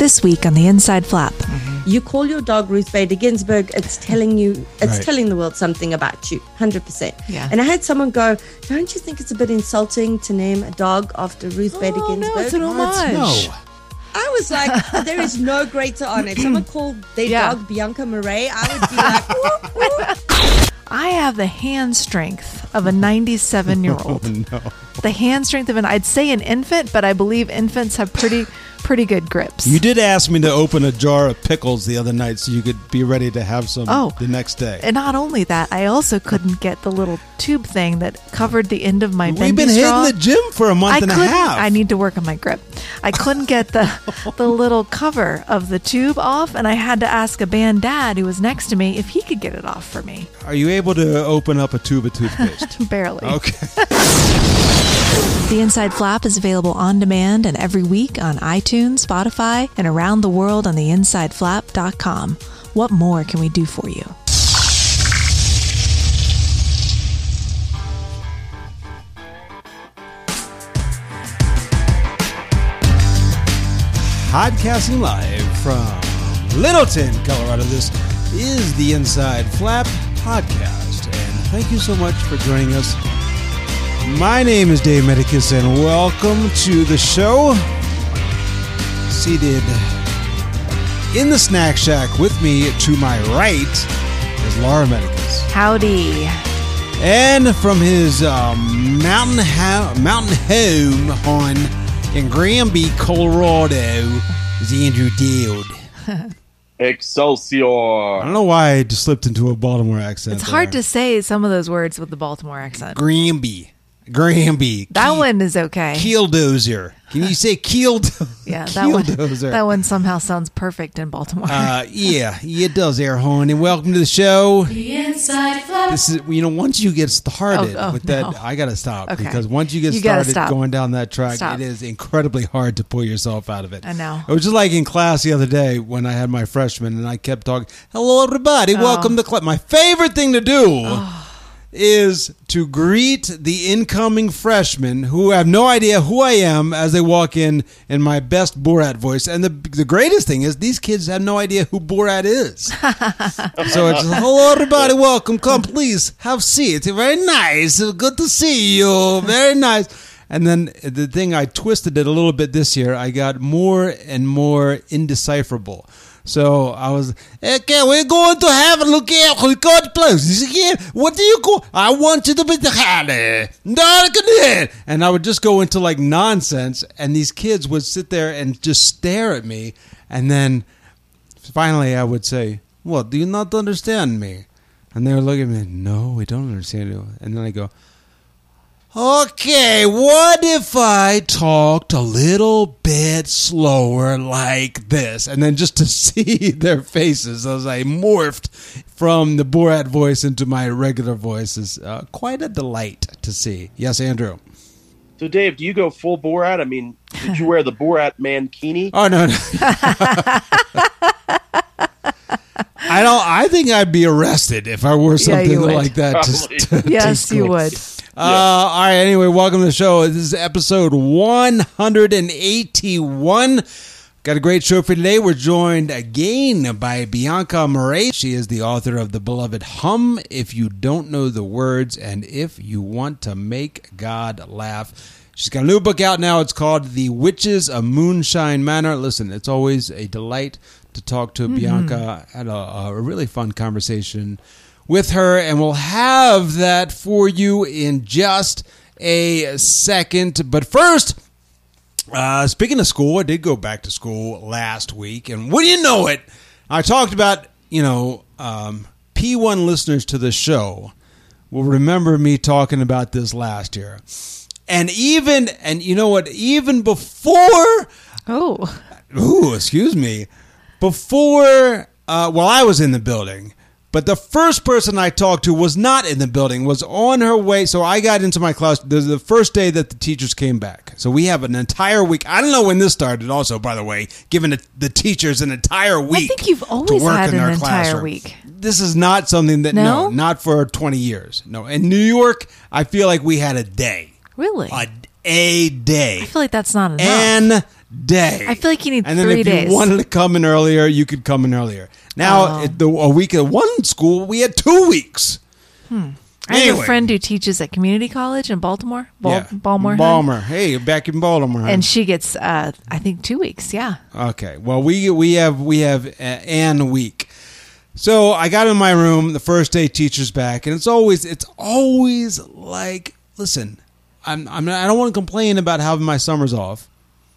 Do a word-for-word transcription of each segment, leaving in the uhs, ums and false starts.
This week on the Inside Flap. Mm-hmm. You call your dog Ruth Bader Ginsburg, it's telling you, it's right. telling the world something about you, one hundred percent. Yeah. And I had someone go, don't you think it's a bit insulting to name a dog after Ruth Oh, Bader no, Ginsburg? it's an homage. No. I was like, there is no greater honor. If someone called their Yeah. dog Bianca Murray, I would be like, whoop, whoop. I have the hand strength of a ninety-seven-year-old. Oh, no. The hand strength of an, I'd say an infant, but I believe infants have pretty pretty good grips. You did ask me to open a jar of pickles the other night so you could be ready to have some Oh. the next day. And not only that, I also couldn't get the little tube thing that covered the end of my We've bendy been straw. hitting the gym for a month I and a couldn't. half. I need to work on my grip. I couldn't get the the little cover of the tube off, and I had to ask a band dad who was next to me if he could get it off for me. Are you able to open up a tube of toothpaste? Barely. Okay. The Inside Flap is available on demand and every week on iTunes, Spotify, and around the world on the inside flap dot com. What more can we do for you? Podcasting live from Littleton, Colorado. This is the Inside Flap podcast, and thank you so much for joining us. My name is Dave Medicus, and welcome to the show. Seated in the snack shack with me to my right is Laura Medicus. Howdy. And from his um, mountain, ho- mountain home on in Granby, Colorado, is Andrew Dowd. Excelsior. I don't know why I just slipped into a Baltimore accent. It's hard there. to say some of those words with the Baltimore accent. Granby. Granby. That Key- one is okay. Keeldozer. Can you say keeldozer? Yeah, that one, Keeldozer. that one somehow sounds perfect in Baltimore. Uh, yeah, yeah, it does, air horn. And welcome to the show. The Inside Flap. This is, you know, once you get started Oh, oh, with that, no. I got to stop Okay. because once you get You gotta started stop. going down that track, Stop. it is incredibly hard to pull yourself out of it. I know. It was just like in class the other day when I had my freshman and I kept talking, hello, everybody, welcome to class. My favorite thing to do is to greet the incoming freshmen who have no idea who I am as they walk in in my best Borat voice. And the the greatest thing is these kids have no idea who Borat is. So it's hello everybody, welcome, come please have seats. Very nice, good to see you. Very nice. And then the thing, I twisted it a little bit this year. I got more and more indecipherable. So I was, okay, we're going to have a look at who got places again. What do you go? I want you to be the highly. And I would just go into like nonsense, and these kids would sit there and just stare at me. And then finally I would say, what, do you not understand me? And they would look at me, no, we don't understand you. And then I go, okay, what if I talked a little bit slower like this? And then just to see their faces as I morphed from the Borat voice into my regular voice is uh, quite a delight to see. Yes, Andrew? So, Dave, do you go full Borat? I mean, did you wear the Borat mankini? Oh, no, no. I don't. I think I'd be arrested if I wore something you would. like that. To, Probably. to, to yes, you school. would. Uh, all right. Anyway, welcome to the show. This is episode one hundred eighty-one. Got a great show for today. We're joined again by Bianca Murray. She is the author of the beloved Hum, If You Don't Know the Words, and If You Want to Make God Laugh. She's got a new book out now. It's called The Witches of Moonshine Manor. Listen, it's always a delight to talk to mm-hmm. Bianca. I had a, a really fun conversation with her, and we'll have that for you in just a second. But first, uh, speaking of school, I did go back to school last week, and wouldn't you know it, I talked about, you know, um, P one listeners to the show will remember me talking about this last year. And even, and you know what, even before, Oh. ooh, excuse me, before, uh, well, I was in the building, but the first person I talked to was not in the building, was on her way. So I got into my class. This is the first day that the teachers came back. So we have an entire week. I don't know when this started also, by the way, giving the, the teachers an entire week. I think you've to always work had in an their entire classroom. week. This is not something that, No? no, not for twenty years. No. In New York, I feel like we had a day. Really? A, a day. I feel like that's not enough. An day. I feel like you need and then three if days. you wanted to come in earlier, you could come in earlier. Now, Oh. at the, a week at one school, we had two weeks. I have Anyway. a friend who teaches at community college in Baltimore. Bal- yeah. Baltimore. Baltimore. Hey, you're back in Baltimore. huh? And she gets, uh, I think, two weeks. Yeah. Okay. Well, we we have we have uh, an week. So I got in my room the first day. Teacher's back, and it's always it's always like, listen, I'm I'm not, I don't want to complain about having my summers off,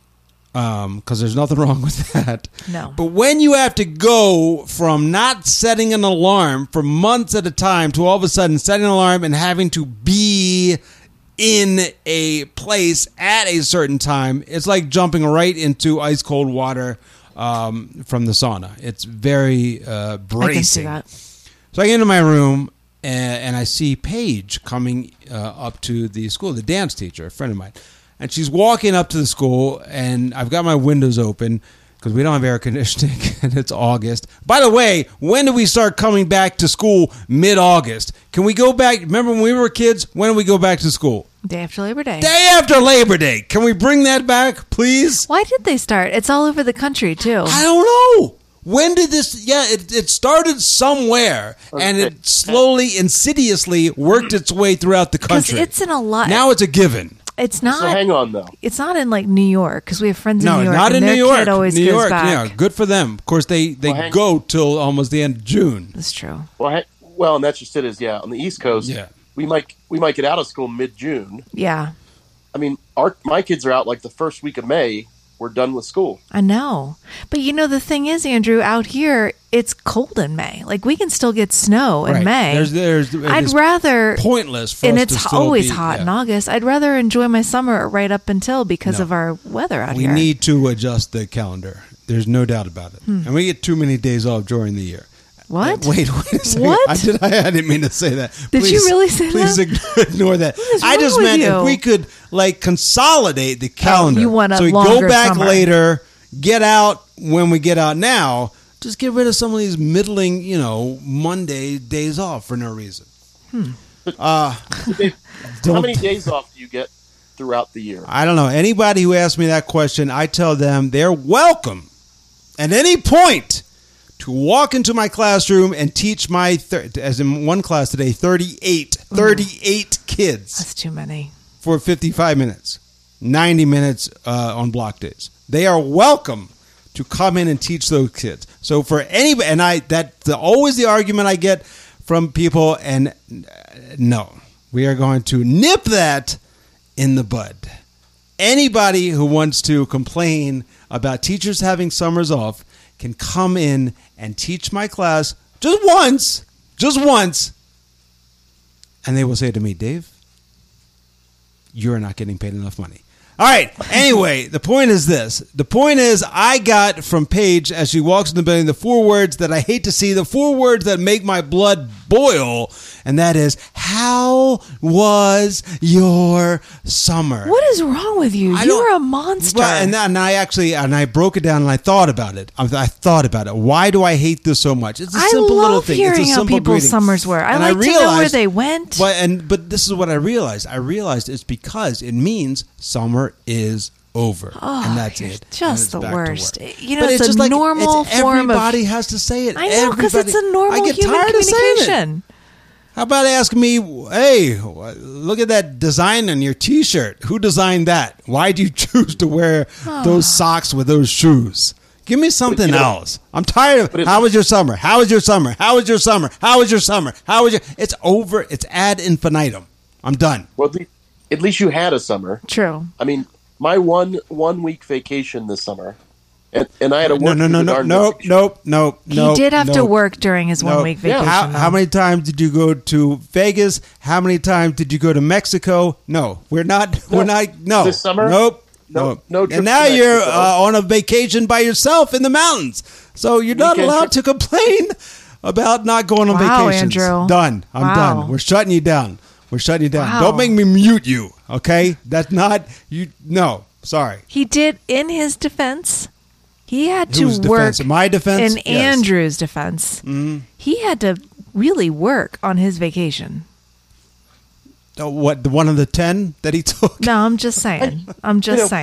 um, because there's nothing wrong with that. No. But when you have to go from not setting an alarm for months at a time to all of a sudden setting an alarm and having to be in a place at a certain time, it's like jumping right into ice cold water um, from the sauna. It's very uh, bracing. I can see that. So I get into my room and, and I see Paige coming uh, up to the school, the dance teacher, a friend of mine. And she's walking up to the school, and I've got my windows open because we don't have air conditioning, and it's August. By the way, when do we start coming back to school? Mid-August. Can we go back? Remember when we were kids? When do we go back to school? Day after Labor Day. Day after Labor Day. Can we bring that back, please? Why did they start? It's all over the country, too. I don't know. When did this? Yeah, it, it started somewhere, and it slowly, insidiously worked its way throughout the Because country. it's in a lot. Now it's a given. It's not. So hang on, though. It's not in like New York because we have friends in No, New York. not in and New their York. Kid always New goes York, back. yeah, good for them. Of course, they they Well, hang- go till almost the end of June. That's true. Well, ha- well, and that's just it. Is yeah, on the East Coast, Yeah. we might we might get out of school mid June. Yeah, I mean, our my kids are out like the first week of May. We're done with school. I know. But you know, the thing is, Andrew, out here, it's cold in May. Like, we can still get snow in Right. May. There's, there's, I'd it's rather. pointless for And us it's to still always be- hot yeah. in August. I'd rather enjoy my summer right up until because No. of our weather out We here. need to adjust the calendar. There's no doubt about it. Hmm. And we get too many days off during the year. What? Uh, wait, wait a second. What? I, did, I, I didn't mean to say that. Did you really say please that? Please ignore that. What is I wrong just with meant you? if we could like consolidate the calendar. you want a so we longer go back summer. later, get out when we get out now. Just get rid of some of these middling, you know, Monday days off for no reason. Uh, How don't- many days off do you get throughout the year? I don't know. Anybody who asks me that question, I tell them they're welcome at any point to walk into my classroom and teach my, thir- as in one class today, thirty-eight, thirty-eight kids That's too many. for fifty-five minutes, ninety minutes uh, on block days. They are welcome to come in and teach those kids. So for anybody, and I, that's the, always the argument I get from people, and uh, no, we are going to nip that in the bud. Anybody who wants to complain about teachers having summers off can come in and teach my class just once, just once, and they will say to me, Dave, you're not getting paid enough money. All right. Anyway, the point is this. The point is I got from Paige as she walks in the building the four words that I hate to see, the four words that make my blood boil, and that is, how was your summer? What is wrong with you? I You don't- are a monster. Well, and, and I actually, and I broke it down and I thought about it. I, I thought about it. Why do I hate this so much? It's a I simple love little thing. hearing it's a how simple people's greeting. summers were. I And like to know where realized- they went. But and but this is what I realized. I realized it's because it means summer is over, Oh, and that's you're it. And just it's the back to worst. work. You know, But it's a just like- normal it's, form of- Everybody has to say it. I know, because it's a Everybody- normal I get human tired of saying it. communication. How about asking me, hey, look at that design on your T-shirt. Who designed that? Why do you choose to wear those socks with those shoes? Give me something you know- else. I'm tired of. But it- How was your summer? How was your summer? How was your summer? How was your summer? How was your? It's over. It's ad infinitum. I'm done. Well, at least, at least you had a summer. True. I mean, my one one week vacation this summer, and, and I had a No, work no, no, through the no, darn nope, vacation. nope, nope, nope. he did have to nope. work during his No. one week Yeah. vacation. How, though. how many times did you go to Vegas? How many times did you go to Mexico? No, we're not. We're not. No, This summer? Nope. No- nope. no trips And now to you're Mexico. uh, on a vacation by yourself in the mountains, so you're not Weekend allowed trip- to complain about not going on Wow, vacations. Andrew. Done. I'm Wow. done. We're shutting you down. We're shutting you down. Wow. Don't make me mute you. Okay, that's not you. No, sorry. He did, in his defense, he had to Whose work. defense? My defense? In Yes. Mm-hmm. Andrew's defense, he had to really work on his vacation. Oh, what? The one of the ten that he took? No, I'm just saying. I'm just You know- saying.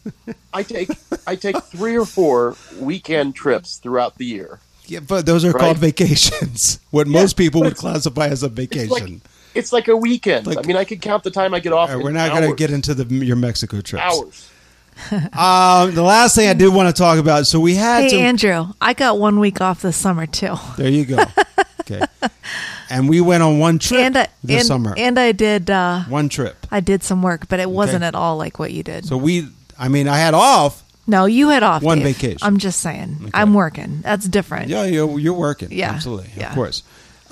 I take I take three or four weekend trips throughout the year. Yeah, but those are Right. called vacations. What Yeah, most people but would it's- classify as a It's vacation. like, it's like a weekend. Like- I mean, I could count the time I get off. All right, in we're not going to hours. get into the your Mexico trips. hours. Um, the last thing I did want to talk about. So we had Hey, some. Andrew, I got one week off this summer too. There you go. Okay, and we went on one trip and I, this and, summer. and I did uh, one trip. I did some work, but it wasn't Okay. at all like what you did. So we. I mean, I had off. No, you had off One Dave. vacation. I'm just saying. I'm working. That's different. Yeah, you're, you're working. Yeah. Absolutely. Yeah. Of course.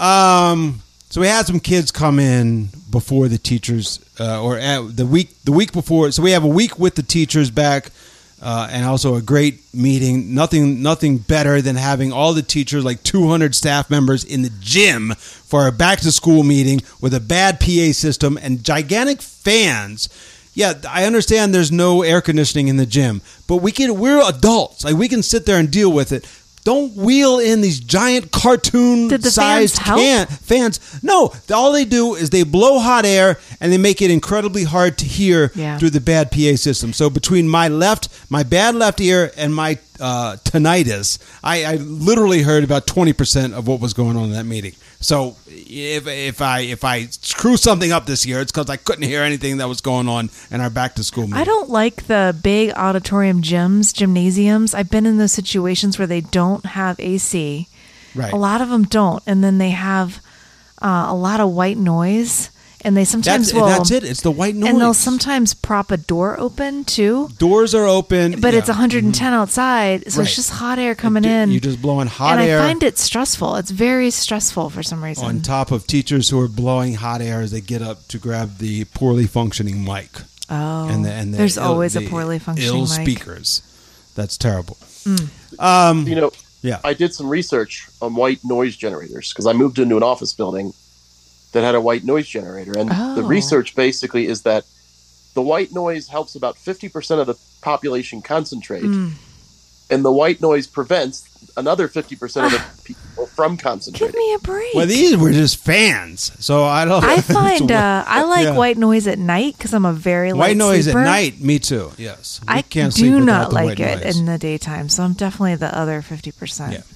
Um, so we had some kids come in before the teachers, uh, or at the week the week before. So we have a week with the teachers back, uh, and also a great meeting. Nothing nothing better than having all the teachers, like two hundred staff members, in the gym for our back to school meeting with a bad P A system and gigantic fans. Yeah, I understand there's no air conditioning in the gym, but we can. We're adults. Like we can sit there and deal with it. Don't wheel in these giant cartoon Did the sized fans help? can, fans. No, all they do is they blow hot air and they make it incredibly hard to hear Yeah. through the bad P A system. So between my left, my bad left ear, and my uh, tinnitus, I, I literally heard about twenty percent of what was going on in that meeting. So if if I if I screw something up this year, it's because I couldn't hear anything that was going on in our back to school meeting. I don't like the big auditorium gyms, gymnasiums. I've been in those situations where they don't have A C. Right. A lot of them don't, and then they have uh, a lot of white noise, and they sometimes That's will. that's it. It's the white noise. And they'll sometimes prop a door open too, Doors are open, but yeah. it's one hundred ten outside, so Right. it's just hot air coming You- in. You're just blowing hot and air. I find it stressful. It's very stressful for some reason. on top of teachers who are blowing hot air as they get up to grab the poorly functioning mic. oh, And the, and the there's ill- always a the poorly functioning ill mic. Mm. speakers. That's terrible. Um, You know, yeah. I did some research on white noise generators because I moved into an office building that had a white noise generator, and the Oh. research basically is that the white noise helps about fifty percent of the population concentrate, Mm. and the white noise prevents another fifty percent of the people from Give concentrating. me a break. Well, these were just fans, so I don't. I so find what- uh, I like yeah. white noise at night because I'm a very white light noise sleeper. at night. Me too. Yes, We I can't sleep do without not the like white it noise. in the daytime, so I'm definitely the other fifty percent. Yeah.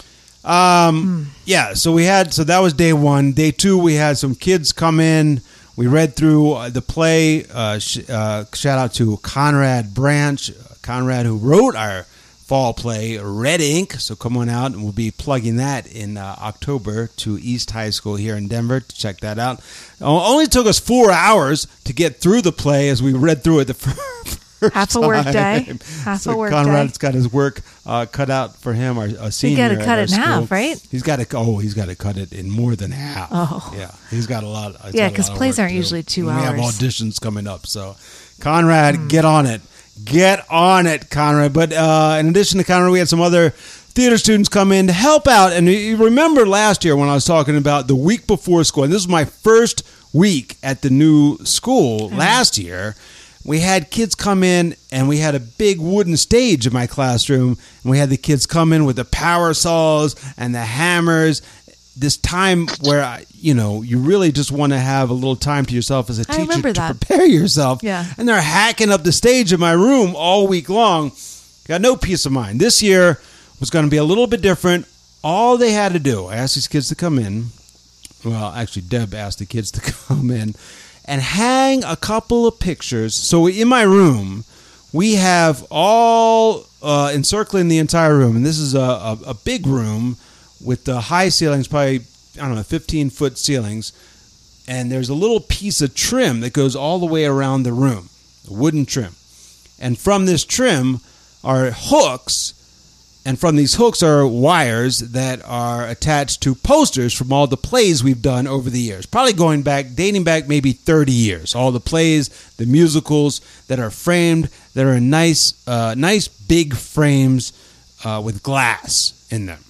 Um, yeah, so we had, so that was day one. Day two, we had some kids come in. We read through uh, the play. Uh, sh- uh, shout out to Conrad Branch, Conrad who wrote our fall play, Red Ink. So come on out, and we'll be plugging that in uh, October to East High School here in Denver to check that out. It only took us four hours to get through the play as we read through it the first Half a work day. time. Half so a work Conrad's day. got his work uh, cut out for him, our, a senior. gotta at cut our it in half, school. right? He's got to. Oh, he's got to cut it in more than half. Oh. yeah, he's got a lot. he's Yeah, got a 'cause lot of plays work aren't to do. usually two And We have hours. auditions coming up, so Conrad, Hmm. get on it. Get on it, Conrad. But uh, in addition to Conrad, we had some other theater students come in to help out. And you remember last year when I was talking about the week before school, and this was my first week at the new school last year. We had kids come in, and we had a big wooden stage in my classroom, and we had the kids come in with the power saws and the hammers. This time where, I- you know, you really just want to have a little time to yourself as a I teacher remember to that. prepare yourself. Yeah. And they're hacking up the stage in my room all week long. Got no peace of mind. This year was going to be a little bit different. All they had to do, I asked these kids to come in. Well, actually, Deb asked the kids to come in and hang a couple of pictures. So in my room, we have all uh, encircling the entire room, and this is a, a, a big room with the high ceilings, probably, I don't know, fifteen-foot ceilings, and there's a little piece of trim that goes all the way around the room, a wooden trim. And from this trim are hooks, and from these hooks are wires that are attached to posters from all the plays we've done over the years. Probably going back, dating back maybe thirty years. All the plays, the musicals that are framed, that are in nice, uh, nice big frames uh, with glass in them.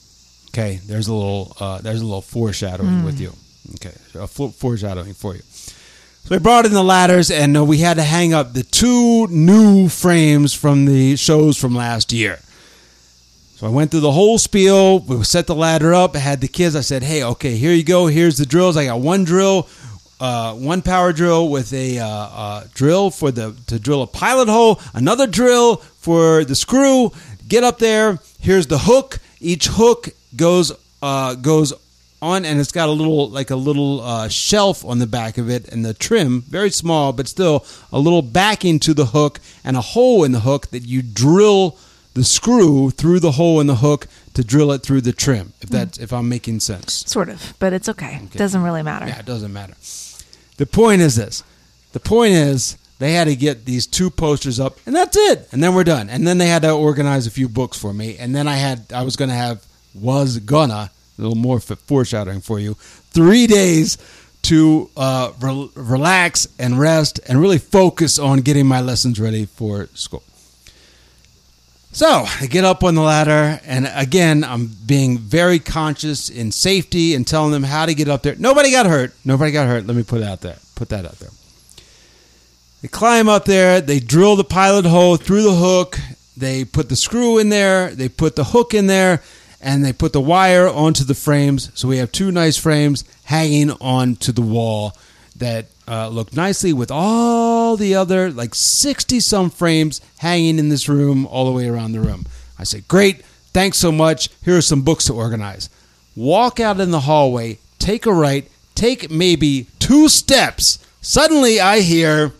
Okay, there's a little, uh, there's a little foreshadowing with you. Okay, a fo- foreshadowing for you. So we brought in the ladders, and uh, we had to hang up the two new frames from the shows from last year. So I went through the whole spiel. We set the ladder up. I had the kids. I said, hey, okay, here you go. Here's the drills. I got one drill. uh, one power drill with a uh, uh, drill for the to drill a pilot hole, another drill for the screw. Get up there. Here's the hook. Each hook goes uh, goes on, and it's got a little like a little uh, shelf on the back of it, and the trim, very small, but still a little backing to the hook and a hole in the hook that you drill the screw through the hole in the hook to drill it through the trim. If that's if I'm making sense, Sort of, but it's okay. Okay. Doesn't really matter. yeah, it doesn't matter. The point is this: the point is they had to get these two posters up, and that's it. And then we're done. And then they had to organize a few books for me, and then I had I was going to have was gonna. A little more foreshadowing for you. Three days to uh, re- relax and rest and really focus on getting my lessons ready for school. So I get up on the ladder, and again, I'm being very conscious in safety and telling them how to get up there. Nobody got hurt. Nobody got hurt. Let me put it out there. Put that out there. They climb up there. They drill the pilot hole through the hook. They put the screw in there. They put the hook in there. And they put the wire onto the frames. So we have two nice frames hanging onto the wall that uh, look nicely with all the other, like sixty-some frames hanging in this room all the way around the room. I say, great, thanks so much. Here are some books to organize. Walk out in the hallway, take a right, take maybe two steps. Suddenly I hear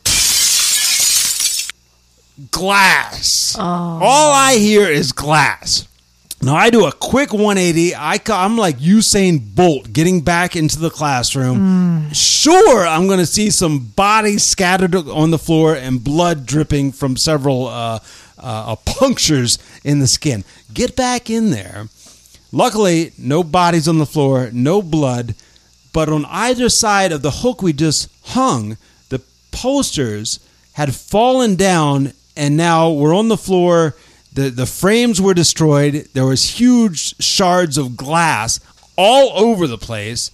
glass. Oh. All I hear is glass. Now, I do a quick one eighty. I, I'm like Usain Bolt getting back into the classroom. Mm. Sure, I'm going to see some bodies scattered on the floor and blood dripping from several uh, uh, punctures in the skin. Get back in there. Luckily, no bodies on the floor, no blood. But on either side of the hook we just hung, the posters had fallen down, and now we're on the floor. The the frames were destroyed. There was huge shards of glass all over the place.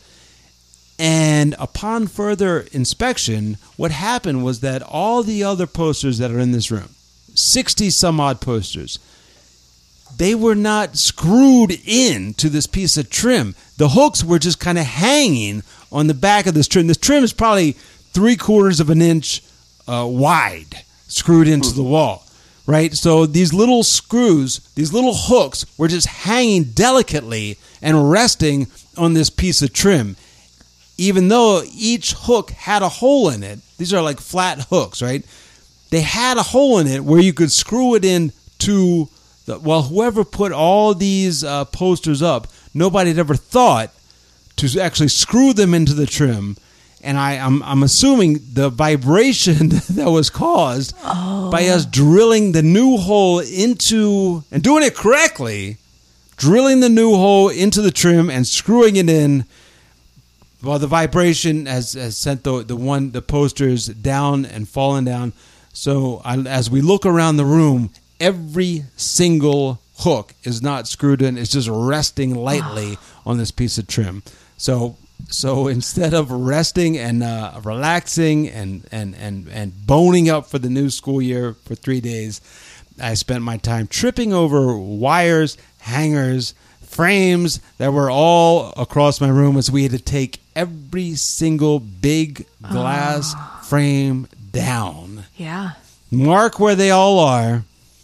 And upon further inspection, what happened was that all the other posters that are in this room, sixty some odd posters, they were not screwed in to this piece of trim. The hooks were just kind of hanging on the back of this trim. This trim is probably three quarters of an inch uh, wide, screwed into the wall. Right, so these little screws, these little hooks were just hanging delicately and resting on this piece of trim. Even though each hook had a hole in it, these are like flat hooks, right? They had a hole in it where you could screw it in to, the, well, whoever put all these uh, posters up, nobody had ever thought to actually screw them into the trim. And I, I'm, I'm assuming the vibration that was caused oh. by us drilling the new hole into, and doing it correctly, drilling the new hole into the trim and screwing it in, well, the vibration has, has sent the, the one the posters down and fallen down. So I, as we look around the room, every single hook is not screwed in. It's just resting lightly on this piece of trim. So... So instead of resting and uh, relaxing and, and, and, and boning up for the new school year for three days, I spent my time tripping over wires, hangers, frames that were all across my room as we had to take every single big glass oh. frame down. Yeah. Mark where they all are,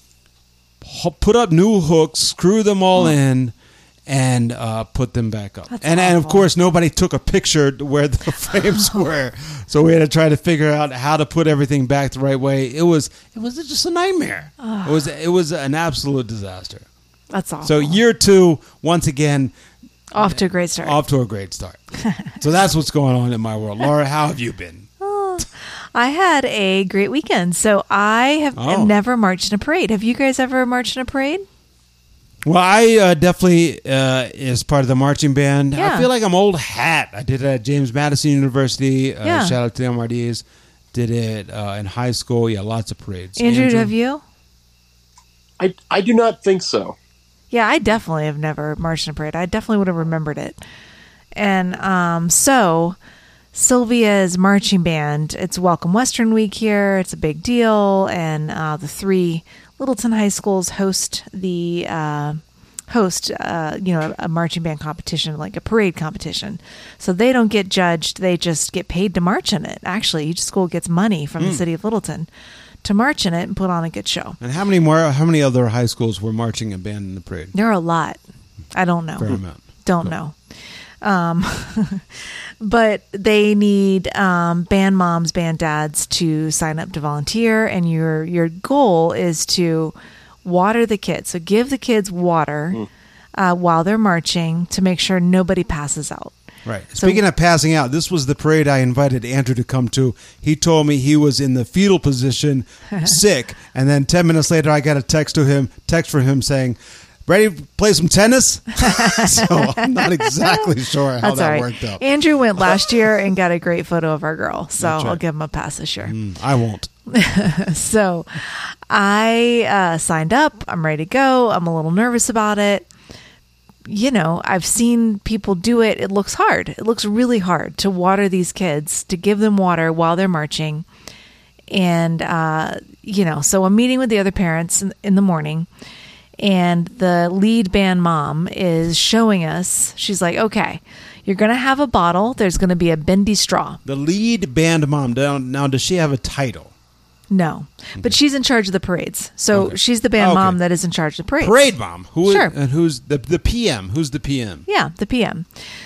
put up new hooks, screw them all oh. in, and uh, put them back up. That's and awful. and of course, nobody took a picture where the frames were, so we had to try to figure out how to put everything back the right way. It was it was just a nightmare. Oh. It was it was an absolute disaster. That's awful. So year two, once again, off to a great start. Off to a great start. So that's what's going on in my world. Laura, how have you been? Oh, I had a great weekend. So I have Oh. never marched in a parade. Have you guys ever marched in a parade? Well, I uh, definitely, uh, as part of the marching band, Yeah. I feel like I'm old hat. I did it at James Madison University. Uh, Yeah. Shout out to the M R Ds. Did it uh, in high school. Yeah, lots of parades. Andrew, have you? I, I do not think so. Yeah, I definitely have never marched in a parade. I definitely would have remembered it. And um, so Sylvia's marching band, it's Welcome Western Week here. It's a big deal. And uh, the three Littleton high schools host the uh, host, uh, you know, a, a marching band competition, like a parade competition. So they don't get judged; they just get paid to march in it. Actually, each school gets money from mm. the city of Littleton to march in it and put on a good show. And how many more? How many other high schools were marching and band in the parade? There are a lot. I don't know. Fair amount. Don't know. Um, but they need um, band moms, band dads to sign up to volunteer, and your your goal is to water the kids. So give the kids water mm. uh, while they're marching to make sure nobody passes out. Right. So, Speaking of passing out, this was the parade I invited Andrew to come to. He told me he was in the fetal position, sick, and then ten minutes later, I got a text to him, text from him saying, "Ready to play some tennis?" So I'm not exactly sure how That's that all right. worked out. Andrew went last year and got a great photo of our girl, so That's right. I'll give him a pass this year. Mm, I won't. So I uh, signed up. I'm ready to go. I'm a little nervous about it. You know, I've seen people do it. It looks hard. It looks really hard to water these kids, to give them water while they're marching. And, uh, you know, so I'm meeting with the other parents in, in the morning. And the lead band mom is showing us, she's like, okay, you're going to have a bottle. There's going to be a bendy straw. The lead band mom, now, now does she have a title? No, but she's in charge of the parades. So Okay. she's the band Okay. mom that is in charge of the parades. Parade mom. Who Sure. and who's the the P M? Who's the P M? Yeah, the P M.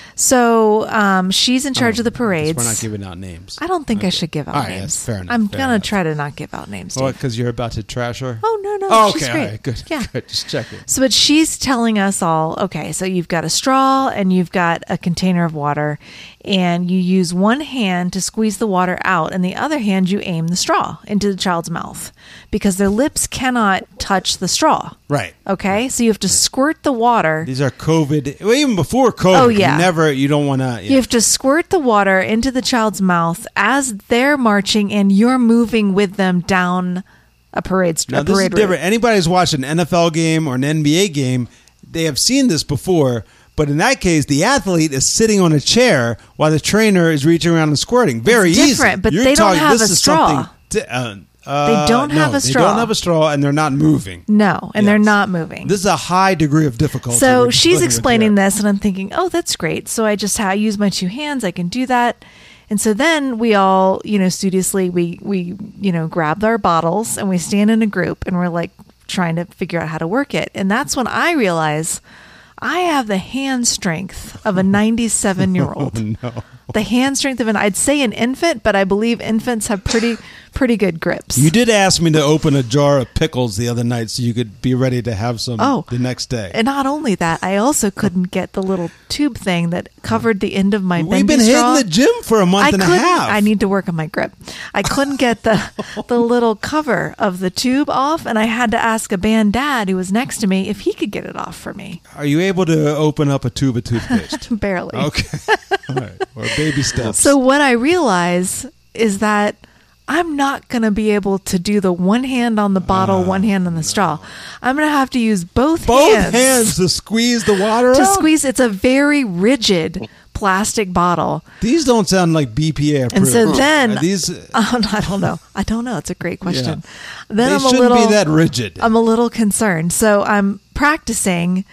So um, she's in charge Oh, of the parades. We're not giving out names. I don't think I Okay. should give out All right, names. yes, fair enough, I'm fair going to enough. try to not give out names. Oh, Steve. because you're about to trash her? Oh, no, no. Oh, she's okay. great. All right. Good. Yeah. Good. Just checking. So, but she's telling us all, okay, so you've got a straw and you've got a container of water, and you use one hand to squeeze the water out, and the other hand you aim the straw into the child's mouth because their lips cannot touch the straw. Right. Okay, so you have to squirt the water. These are COVID. Well, even before COVID, Oh, yeah. you never. You don't want to. You have to squirt the water into the child's mouth as they're marching, and you're moving with them down a parade. Now a this is parade route. different. Anybody who's watched an N F L game or an N B A game, they have seen this before. But in that case, the athlete is sitting on a chair while the trainer is reaching around and squirting. Very It's easy. different, but You're they don't talking- have this a is straw. something di- uh, uh, They don't have no, a straw. They don't have a straw, and they're not moving. No, and they're Yes. not moving. This is a high degree of difficulty. So we're she's dealing with explaining here. this, and I'm thinking, oh, that's great. So I just ha- use my two hands. I can do that. And so then we all, you know, studiously, we, we, you know, grabbed our bottles and we stand in a group and we're like trying to figure out how to work it. And that's when I realize I have the hand strength of a ninety-seven year old. Oh, no. The hand strength of an, I'd say an infant, but I believe infants have pretty, pretty good grips. You did ask me to open a jar of pickles the other night so you could be ready to have some Oh. the next day. And not only that, I also couldn't get the little tube thing that covered the end of my We've bendy been straw. hitting the gym for a month I and a couldn't- half. I need to work on my grip. I couldn't get the the little cover of the tube off, and I had to ask a band dad who was next to me if he could get it off for me. Are you able to open up a tube of toothpaste? Barely. Okay. All right. Or baby steps. So what I realize is that I'm not going to be able to do the one hand on the bottle, one hand on the straw. I'm going to have to use both, Both hands, hands to squeeze the water to out? squeeze. It's a very rigid plastic bottle. These don't sound like B P A approved. And so then, Are these um, I don't know. I don't know. It's a great question. Then they I'm a shouldn't little, be that rigid. I'm a little concerned. So I'm practicing,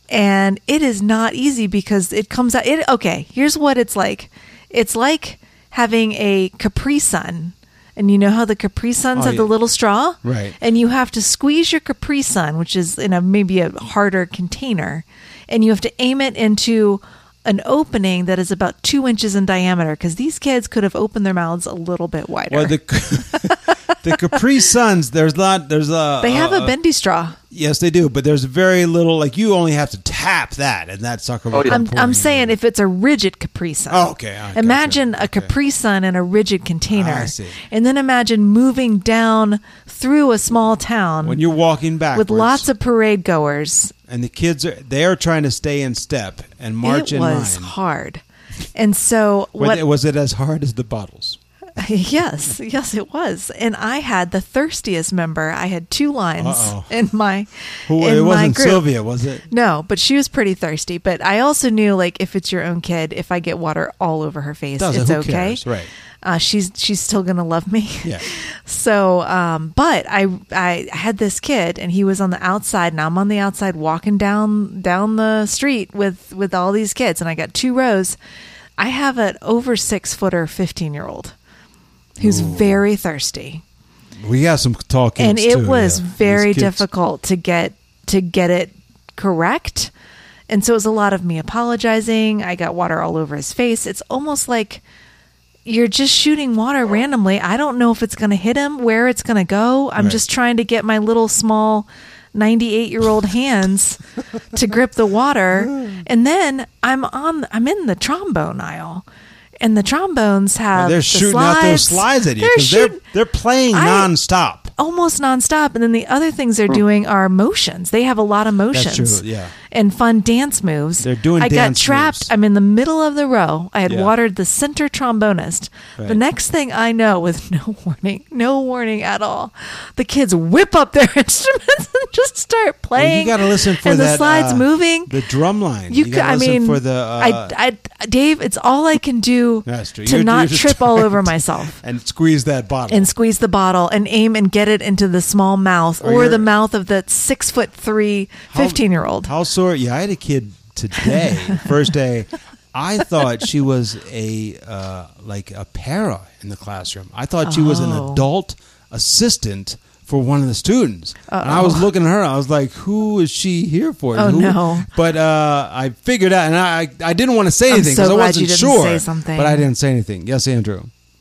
and it is not easy because it comes out. It okay. Here's what it's like. It's like having a Capri Sun. And you know how the Capri Suns Oh, have the yeah. little straw? Right. And you have to squeeze your Capri Sun, which is in a maybe a harder container, and you have to aim it into an opening that is about two inches in diameter, because these kids could have opened their mouths a little bit wider. Well, the the Capri Suns, there's not, there's a. they have a, a bendy straw. Yes, they do, but there's very little. Like you only have to tap that, and that sucker. will Oh, yeah. come I'm, pouring I'm in. saying if it's a rigid Capri Sun. Oh, okay. All right, Imagine gotcha. a Capri Sun in a rigid container. I see. And then imagine moving down through a small town When you're walking backwards with lots of parade goers. and the kids are they are trying to stay in step and march It in was line. hard. And so Was what it, was it as hard as the bottles? yes, yes it was. And I had the thirstiest member. I had two lines Uh-oh. in my Who, in it my wasn't group. Sylvia, was it? No, but she was pretty thirsty. But I also knew, like, if it's your own kid, if I get water all over her face, Does it? it's Who okay. cares? Right. uh, she's she's still gonna love me. Yeah. So, um, but I I had this kid, and he was on the outside, and I'm on the outside walking down down the street with with all these kids, and I got two rows. I have an over six footer fifteen year old who's Ooh. very thirsty. We got some tall kids And it too, was yeah. very These kids- difficult to get to get it correct. And so it was a lot of me apologizing. I got water all over his face. It's almost like you're just shooting water randomly. I don't know if it's going to hit him, where it's going to go. I'm Right. just trying to get my little small ninety-eight-year-old hands to grip the water. And then I'm on I'm in the trombone aisle. And the trombones have Well, they're the shooting slides. out those slides at you They're because they're, shooting- they're playing I- nonstop. almost nonstop. And then the other things they're doing are motions. They have a lot of motions. That's true, yeah. And fun dance moves. They're doing I dance got trapped. moves. I'm in the middle of the row. I had Yeah. watered the center trombonist. Right. The next thing I know, with no warning, no warning at all, the kids whip up their instruments and just start Well, playing. you got to listen for and that. the slides uh, moving. The drum line. You, You, ca- gotta I listen mean, for the. Uh, I, I, Dave, it's all I can do That's true. to You're- not you're just trip all trying over to- myself. and squeeze that bottle. And squeeze the bottle and aim and get it into the small mouth Or or you're- the mouth of the six foot three How- fifteen year old. How sore? Yeah, I had a kid today, first day. I thought she was a uh, like a para in the classroom. I thought she was an Oh. adult assistant for one of the students. And I was Uh-oh. looking at her. I was like, "Who is she here for?" Oh, Who? no. But uh, I figured out, and I I didn't want to say I'm anything so because I glad wasn't you didn't sure. say something. But I didn't say anything. Yes, Andrew.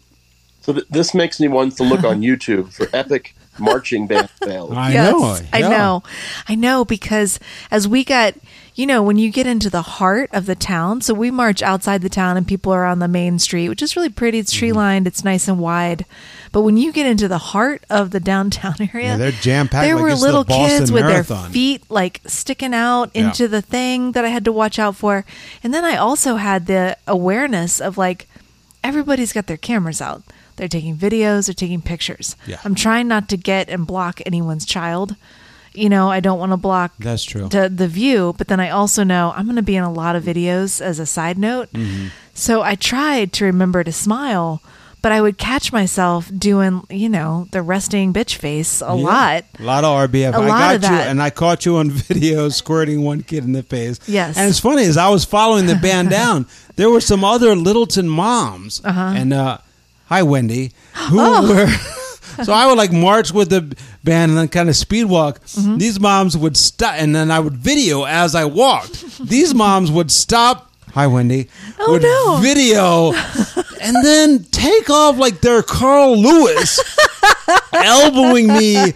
So th- this makes me want to look on YouTube for epic marching band fails. I yes, know. I yeah. know. I know because as we got, you know, when you get into the heart of the town, so we march outside the town and people are on the main street, which is really pretty. It's tree lined, it's nice and wide. But when you get into the heart of the downtown area, Yeah, they're jam-packed there like were it's the little Boston kids with Marathon. their feet like sticking out Yeah. into the thing that I had to watch out for. And then I also had the awareness of like everybody's got their cameras out. They're taking videos, they're taking pictures. Yeah. I'm trying not to get and block anyone's child. You know, I don't want to block That's true. to the view, but then I also know I'm going to be in a lot of videos as a side note. Mm-hmm. So I tried to remember to smile, but I would catch myself doing, you know, the resting bitch face a Yeah. lot. A lot of R B F. A I lot got of you, that. and I caught you on video squirting one kid in the face. Yes. And it's funny, as I was following the band down, there were some other Littleton moms. Uh-huh. And, uh, hi, Wendy, who Oh. were. So I would like march with the band and then kind of speed walk. Mm-hmm. These moms would stop, and then I would video as I walked. These moms would stop. Hi, Wendy. Oh, would no. video and then take off like they're Carl Lewis, elbowing me,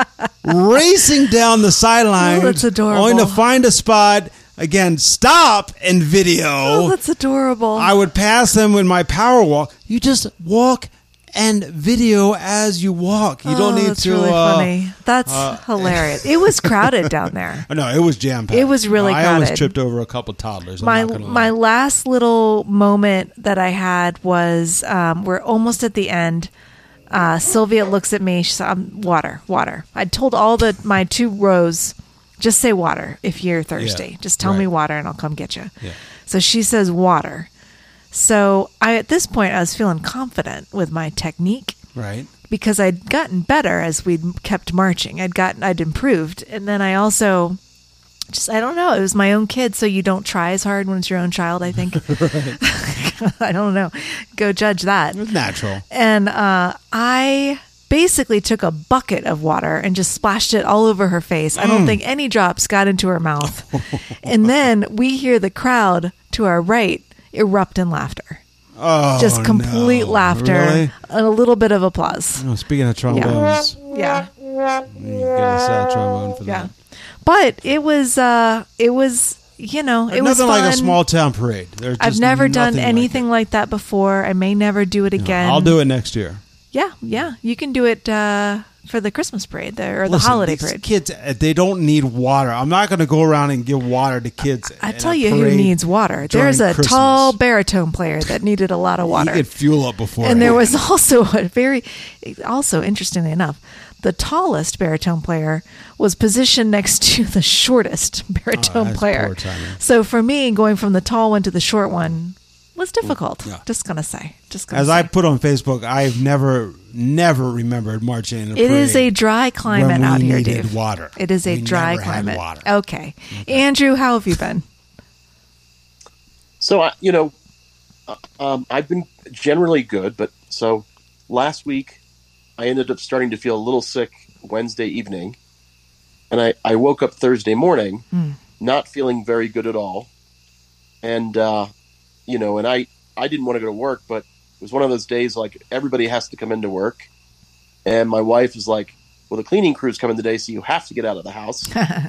racing down the sideline. Oh, that's adorable. Only to find a spot. Again, stop and video. Oh, that's adorable. I would pass them in my power walk. You just walk and video as you walk. You don't Oh, need that's to. really uh, funny. That's hilarious. It was crowded down there. No, it was jam packed. It was really I almost crowded. tripped over a couple toddlers. I'm my not gonna lie. my last little moment that I had was um, we're almost at the end. Uh, Sylvia looks at me. She said, um, "Water, water." I told all the my two rows, just say water if you're thirsty. Yeah, Just tell right. me water and I'll come get you. Yeah. So she says water. So I at this point I was feeling confident with my technique Right. because I'd gotten better as we kept marching. I'd gotten, I'd improved. And then I also just, I don't know, it was my own kid. So you don't try as hard when it's your own child, I think. I don't know. Go judge that. It was natural. And uh, I basically took a bucket of water and just splashed it all over her face. I Mm. don't think any drops got into her mouth. And then we hear the crowd to our right erupt in laughter. Oh, Just complete no. laughter Really? and a little bit of applause. Oh, speaking of trombones, Yeah. you get a sad trombone for Yeah. that. But it was, uh, it was, you know, it There's was nothing fun. like a small town parade. There's I've just never done nothing like anything it. like, that before. I may never do it again. I'll do it next year. Yeah. Yeah. You can do it, uh, for the Christmas parade there, or the Listen, holiday these parade. kids, uh, they don't need water. I'm not going to go around and give water to kids. I in tell a you who parade needs water. during There's a Christmas. tall baritone player that needed a lot of water. He could fuel up before. And there was also a very, also interestingly enough, the tallest baritone player was positioned next to the shortest baritone that's player. poor timing. So for me, going from the tall one to the short one was difficult. Yeah. Just gonna say. Just gonna As say. I put on Facebook, I've never, never remembered marching in a It is parade a dry climate when we out here, needed Dave. water. It is a We dry never had climate. water. Okay. Andrew, how have you been? So, I, you know, uh, um, I've been generally good, but so last week I ended up starting to feel a little sick Wednesday evening. And I, I woke up Thursday morning Mm. not feeling very good at all. And, uh, you know, and I, I didn't want to go to work, but it was one of those days like everybody has to come into work. And my wife is like, well, the cleaning crew's coming today, so you have to get out of the house.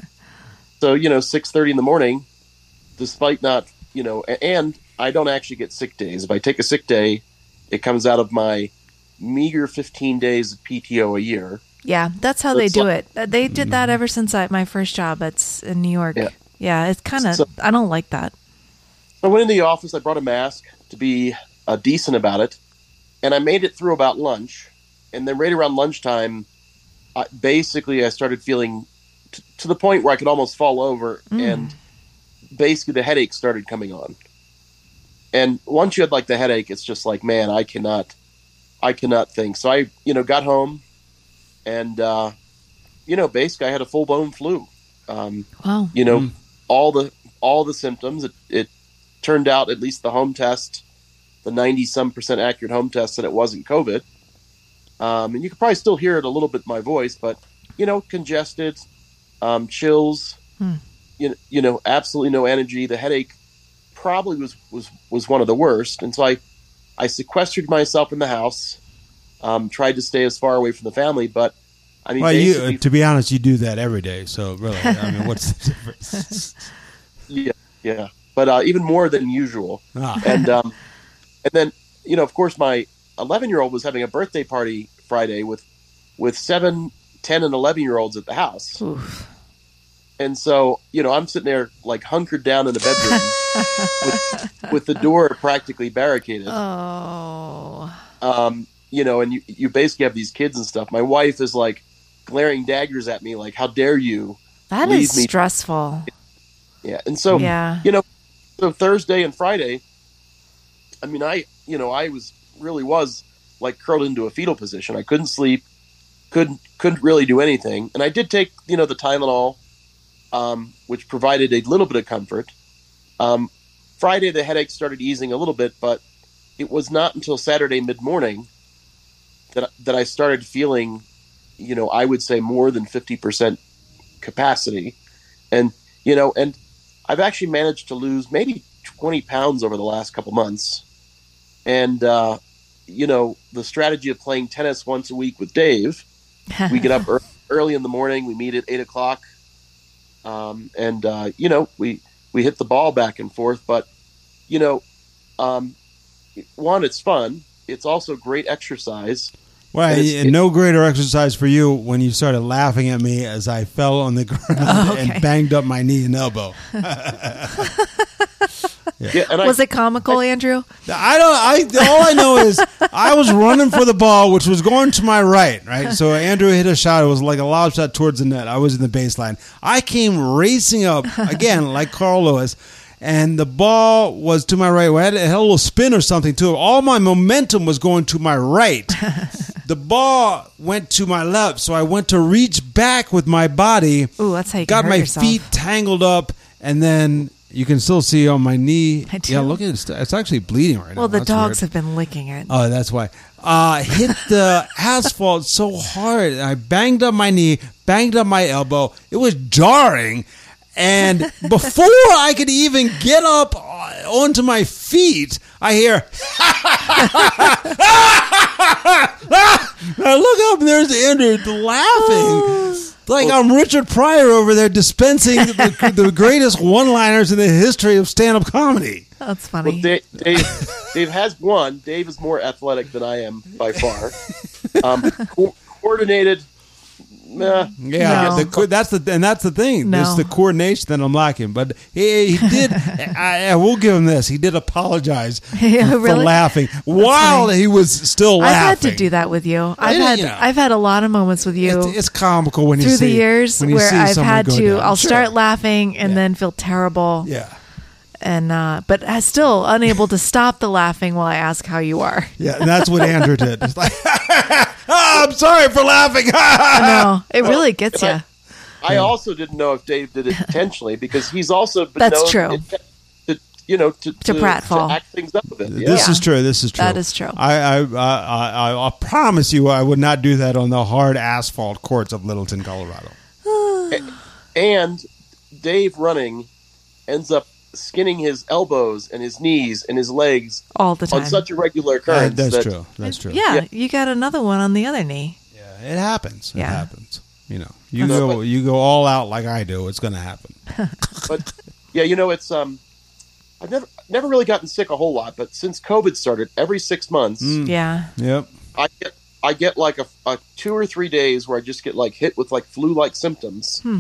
So, you know, six thirty in the morning, despite not, you know, a- and I don't actually get sick days. If I take a sick day, it comes out of my meager fifteen days of P T O a year. Yeah, that's how they It's do like- it. Uh, They did that ever since I, my first job. It's in New York. Yeah. Yeah, it's kind of, So- I don't like that. I went into the office. I brought a mask to be uh, decent about it, and I made it through about lunch. And then right around lunchtime, I, basically I started feeling t- to the point where I could almost fall over, Mm. and basically the headache started coming on. And once you had like the headache, it's just like, man, I cannot, I cannot think. So I, you know, got home, and uh, you know, basically I had a full blown flu. Um, Wow. you know, Mm. all the all the symptoms. It, it turned out, at least the home test, the ninety some percent accurate home test, that it wasn't COVID. Um, and you could probably still hear it a little bit in my voice, but you know, congested, um, chills, Hmm. you know, you know, absolutely no energy. The headache probably was was was one of the worst, and so I I sequestered myself in the house, um, tried to stay as far away from the family, but I mean, Well, you, basically, uh, to be honest, you do that every day. So really, I mean, what's the difference? yeah, yeah, but uh, even more than usual. Ah. and um, and then you know, of course, my eleven year old was having a birthday party Friday with with seven, ten, and eleven year olds at the house, Oof. and so you know, I'm sitting there like hunkered down in the bedroom with, with the door practically barricaded. Oh. Um, you know, and you you basically have these kids and stuff. My wife is like glaring daggers at me, like, "How dare you?" That Leave is me- stressful. Yeah, and so Yeah. you know, so Thursday and Friday, I mean, I, you know, I was really was like curled into a fetal position. I couldn't sleep, couldn't, couldn't really do anything. And I did take, you know, the Tylenol, um, which provided a little bit of comfort. Um, Friday, the headache started easing a little bit, but it was not until Saturday mid-morning that, that I started feeling, you know, I would say more than fifty percent capacity. And, you know, and I've actually managed to lose maybe twenty pounds over the last couple months. And, uh, you know, the strategy of playing tennis once a week with Dave, we get up ear- early in the morning, we meet at eight o'clock. Um, and, uh, you know, we, we hit the ball back and forth, but, you know, um, one, it's fun. It's also great exercise. Well, And it's- and no greater exercise for you when you started laughing at me as I fell on the ground Oh, okay. and banged up my knee and elbow. Yeah, and Was I, it comical, Andrew? I don't. I all I know is I was running for the ball, which was going to my right. Right. So Andrew hit a shot. It was like a lob shot towards the net. I was in the baseline. I came racing up again, like Carl Lewis, and the ball was to my right. It had, it had a little spin or something to it. All my momentum was going to my right. The ball went to my left, so I went to reach back with my body. Ooh, that's how you can Got hurt my yourself. feet tangled up, and then. You can still see on my knee. I do. Yeah, look at it. It's actually bleeding right now. Well, the That's dogs weird. have been licking it. Oh, that's why. Uh, hit the asphalt so hard. I banged up my knee, banged up my elbow. It was jarring. And before I could even get up onto my feet, I hear, I look up and there's Andrew laughing. Like I'm Richard Pryor over there dispensing the, the greatest one-liners in the history of stand-up comedy. That's well, funny. Dave, Dave, Dave has one. Dave is more athletic than I am by far. Um, co- coordinated. Meh. Yeah, No. the, co- that's the and that's the thing. No. There's the coordination that I'm lacking. But he, he did. I, I will give him this. He did apologize Yeah, for really? laughing while funny. he was still I've had laughing. to do that with you. I've Yeah, had you know. I've had a lot of moments with you It's, it's comical when you through see the years when you where see I've someone had go to. down. I'll Sure. start laughing and Yeah. then feel terrible. Yeah, and uh, but I still unable to stop the laughing while I ask how you are. Yeah, and that's what Andrew did. It's like, oh, I'm sorry for laughing. No, it really gets you. I also didn't know if Dave did it intentionally because he's also been That's known true. To, to, you know, to, To pratfall. to act things up a bit. Yeah. This Yeah. is true. This is true. That is true. I I, I I I promise you, I would not do that on the hard asphalt courts of Littleton, Colorado. And Dave running ends up skinning his elbows and his knees and his legs All the time. on such a regular Uh, occurrence. that's that, true. That's true. Yeah, Yeah. you got another one on the other knee. Yeah, it happens. It Yeah. happens. You know, you That's- go you go all out like I do. It's going to happen. But yeah, you know, it's um, I've never never really gotten sick a whole lot, but since COVID started, every six months Mm. Yeah. Yep. I get I get like a, a two or three days where I just get like hit with like flu like symptoms. Hmm.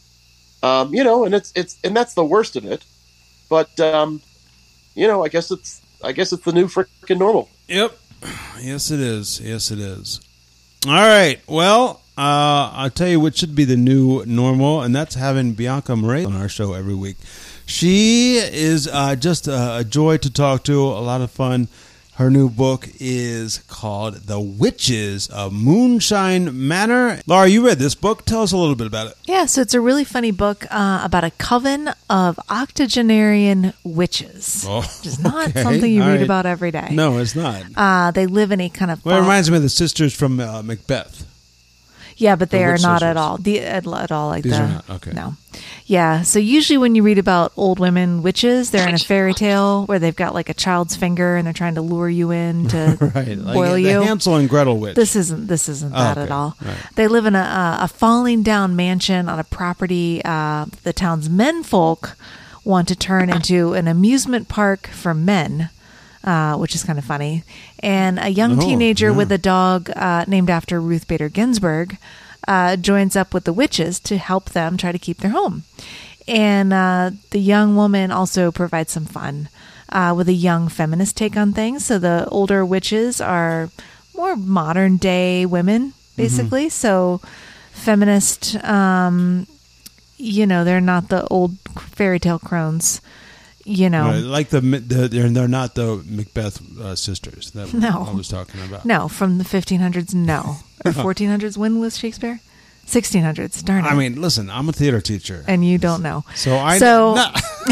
Um, you know, and it's it's and that's the worst of it. But um, you know, I guess it's I guess it's the new freaking normal. Yep. Yes, it is. Yes, it is. All right. Well, uh, I'll tell you what should be the new normal, and that's having Bianca Murray on our show every week. She is uh, just a, a joy to talk to, a lot of fun. Her new book is called The Witches of Moonshine Manor. Laura, you read this book. Tell us a little bit about it. Yeah, so it's a really funny book uh, about a coven of octogenarian witches. Oh, which is not okay. something you All read right. about every day. No, it's not. Uh, they live in a kind of... Well, it fall- reminds me of the sisters from uh, Macbeth. Yeah, but they The are witch not sisters. at all the at, at all like These the are not, okay. No, yeah. So usually when you read about old women witches, they're in a fairy tale where they've got like a child's finger and they're trying to lure you in to Right. Like boil the you. Hansel and Gretel witch. This isn't this isn't Oh, that okay. at all. Right. They live in a, a, a falling down mansion on a property uh, the town's menfolk want to turn into an amusement park for men. Uh, which is kind of funny. And a young Oh, teenager yeah. with a dog uh, named after Ruth Bader Ginsburg uh, joins up with the witches to help them try to keep their home. And uh, the young woman also provides some fun uh, with a young feminist take on things. So the older witches are more modern day women, basically. Mm-hmm. So feminist, um, you know, they're not the old fairy tale crones. You know, Right, like the, the they're, they're not the Macbeth uh, sisters that No. I was talking about. no, from the fifteen hundreds, no. Or fourteen hundreds, when was Shakespeare? sixteen hundreds, darn it. I mean, listen, I'm a theater teacher, and you don't know. so I So- no.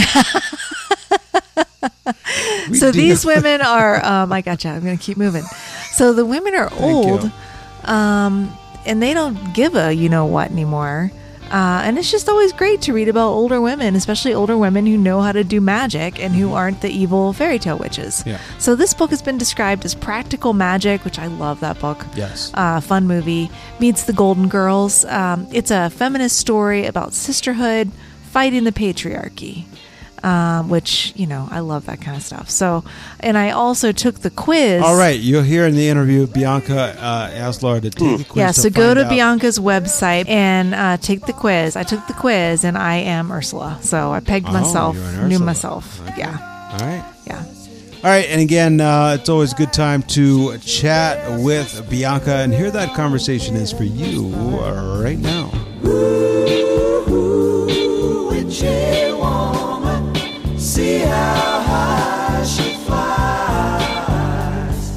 We So do- these women are, um, I gotcha, I'm going to keep moving. So the women are Thank old, you. um, and they don't give a you know what anymore. Uh, and it's just always great to read about older women, especially older women who know how to do magic and who aren't the evil fairy tale witches. Yeah. So this book has been described as practical magic, which I love that book. Yes. Uh, fun movie, meets the Golden Girls. Um, it's a feminist story about sisterhood fighting the patriarchy. Um, which, you know, I love that kind of stuff. So, and I also took the quiz. All right, you'll hear in the interview Bianca uh, asked Laura to take the quiz. Yeah, to so go find to out- Bianca's website and uh, take the quiz. I took the quiz and I am Ursula. So I pegged Oh, myself, you're an knew Ursula. myself. Okay. Yeah, All right. yeah. All right, and again, uh, it's always a good time to chat with Bianca, and here that conversation is for you uh, right now. See how high she flies.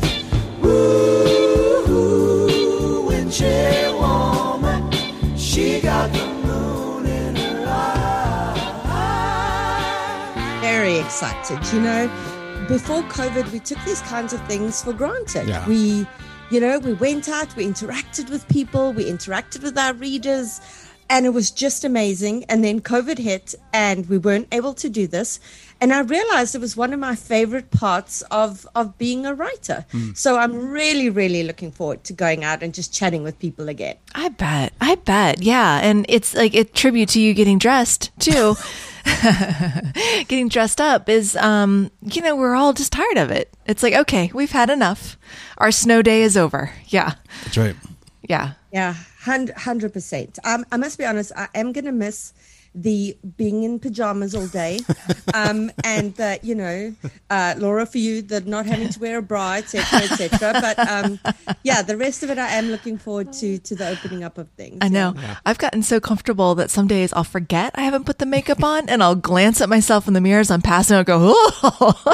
Ooh, witchy woman, she got the moon in her eye. Very excited. You know, before COVID, we took these kinds of things for granted. Yeah. We, you know, we went out, we interacted with people, we interacted with our readers, and it was just amazing. And then COVID hit, and we weren't able to do this. And I realized it was one of my favorite parts of, of being a writer. So I'm really, really looking forward to going out and just chatting with people again. I bet. I bet. Yeah. And it's like a tribute to you getting dressed too. Getting dressed up is, um, you know, we're all just tired of it. It's like, okay, we've had enough. Our snow day is over. Yeah. That's right. Yeah. Yeah, one hundred percent. Um, I must be honest, I am going to miss the being in pajamas all day, um, and the, you know, uh, Laura, for you, the not having to wear a bra, et cetera, et cetera. But um, yeah, the rest of it, I am looking forward to to the opening up of things. I know. Yeah. I've gotten so comfortable that some days I'll forget I haven't put the makeup on, and I'll glance at myself in the mirror as I'm passing out and go, oh.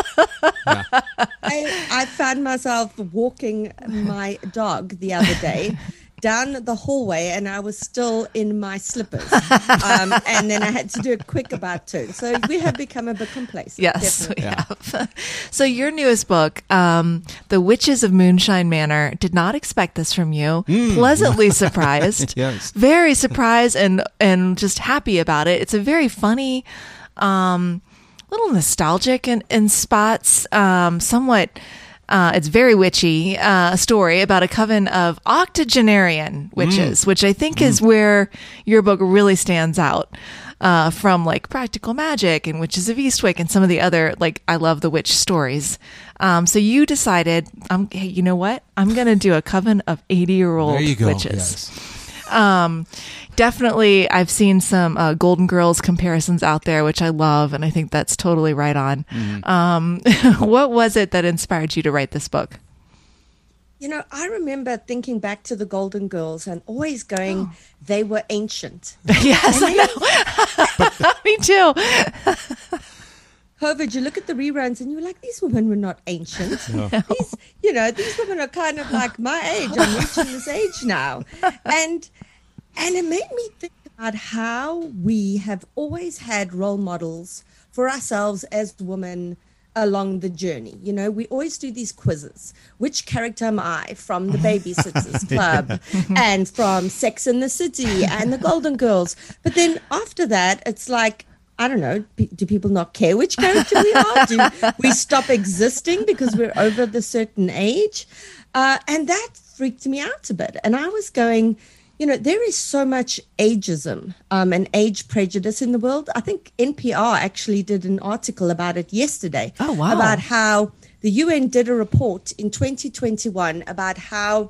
I, I found myself walking my dog the other day down the hallway, and I was still in my slippers. Um, and then I had to do a quick about turn. So we have become a bit complacent. Yes, definitely. we have. So your newest book, um, The Witches of Moonshine Manor, did not expect this from you. Mm. Pleasantly surprised. Yes. Very surprised and, and just happy about it. It's a very funny, um, little nostalgic in, in spots, um, somewhat... Uh, it's very witchy, uh, story about a coven of octogenarian witches, mm. which I think mm. is where your book really stands out, uh, from like Practical Magic and Witches of Eastwick and some of the other, like, I love the witch stories. Um, so you decided, um, hey, you know what? I'm going to do a coven of eighty year old there you go. witches. Yes. Um, definitely I've seen some, uh, Golden Girls comparisons out there, which I love. And I think that's totally right on. Mm. Um, what was it that inspired you to write this book? You know, I remember thinking back to the Golden Girls and always going, oh. they were ancient. Yes, I know. Me too. COVID, you look at the reruns and you're like, these women were not ancient. No. These, you know, these women are kind of like my age. I'm reaching this age now. And and it made me think about how we have always had role models for ourselves as women along the journey. You know, we always do these quizzes. Which character am I from the Babysitters Club and from Sex and the City and the Golden Girls? But then after that, it's like, I don't know, do people not care which character we are? Do we stop existing because we're over the certain age? Uh, and that freaked me out a bit. And I was going, you know, there is so much ageism um, and age prejudice in the world. I think N P R actually did an article about it yesterday. Oh, wow. About how the U N did a report in twenty twenty-one about how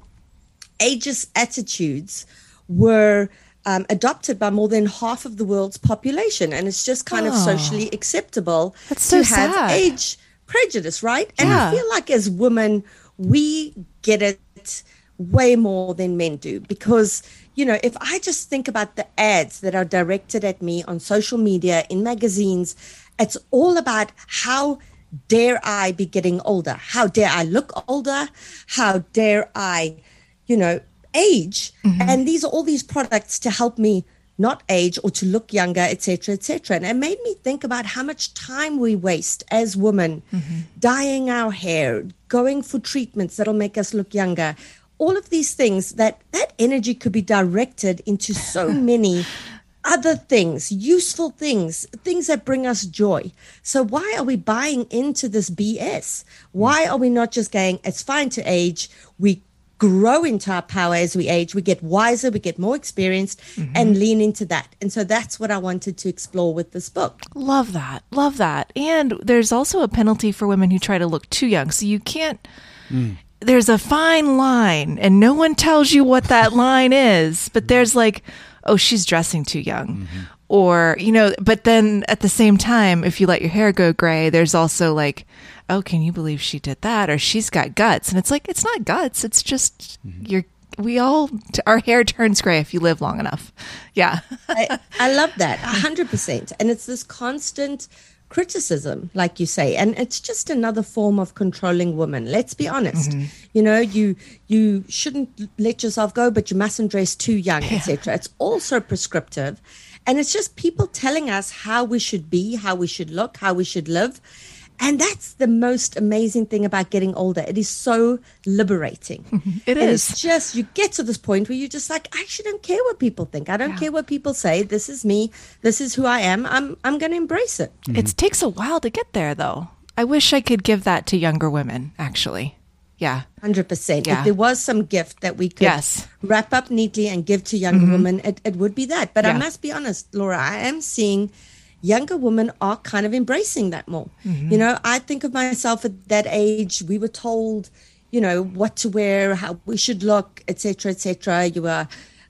ageist attitudes were Um, adopted by more than half of the world's population, and it's just kind oh, of socially acceptable that's so to have sad. age prejudice, right? And yeah. I feel like as women, we get it way more than men do, because, you know, if I just think about the ads that are directed at me on social media, in magazines, it's all about how dare I be getting older? How dare I look older? How dare I, you know, age? Mm-hmm. And these are all these products to help me not age or to look younger, et cetera, et cetera. And it made me think about how much time we waste as women, mm-hmm. dyeing our hair, going for treatments that'll make us look younger. All of these things, that that energy could be directed into so many other things, useful things, things that bring us joy. So why are we buying into this B S? Why are we not just going, it's fine to age, we grow into our power as we age, we get wiser, we get more experienced, mm-hmm. and lean into that. And so that's what I wanted to explore with this book. Love that. Love that. And there's also a penalty for women who try to look too young. So you can't, mm. there's a fine line, and no one tells you what that line is, but there's like, oh, she's dressing too young. Mm-hmm. Or, you know, but then at the same time, if you let your hair go gray, there's also like, oh, can you believe she did that? Or she's got guts. And it's like, it's not guts. It's just, mm-hmm. you're, we all, our hair turns gray if you live long enough. Yeah. I, I love that. A hundred percent. And it's this constant criticism, like you say, and it's just another form of controlling women. Let's be honest. Mm-hmm. You know, you, you shouldn't let yourself go, but you mustn't dress too young, yeah. et cetera. It's also prescriptive. And it's just people telling us how we should be, how we should look, how we should live. And that's the most amazing thing about getting older. It is so liberating. It and is. It's just, you get to this point where you're just like, I actually don't care what people think. I don't yeah. care what people say. This is me. This is who I am. I'm I'm going to embrace it. Mm-hmm. It takes a while to get there, though. I wish I could give that to younger women, actually. Yeah. one hundred percent. Yeah. If there was some gift that we could yes. wrap up neatly and give to younger mm-hmm. women, it, it would be that. But yeah. I must be honest, Laura, I am seeing younger women are kind of embracing that more. Mm-hmm. You know, I think of myself at that age, we were told, you know, what to wear, how we should look, et cetera, et cetera. You were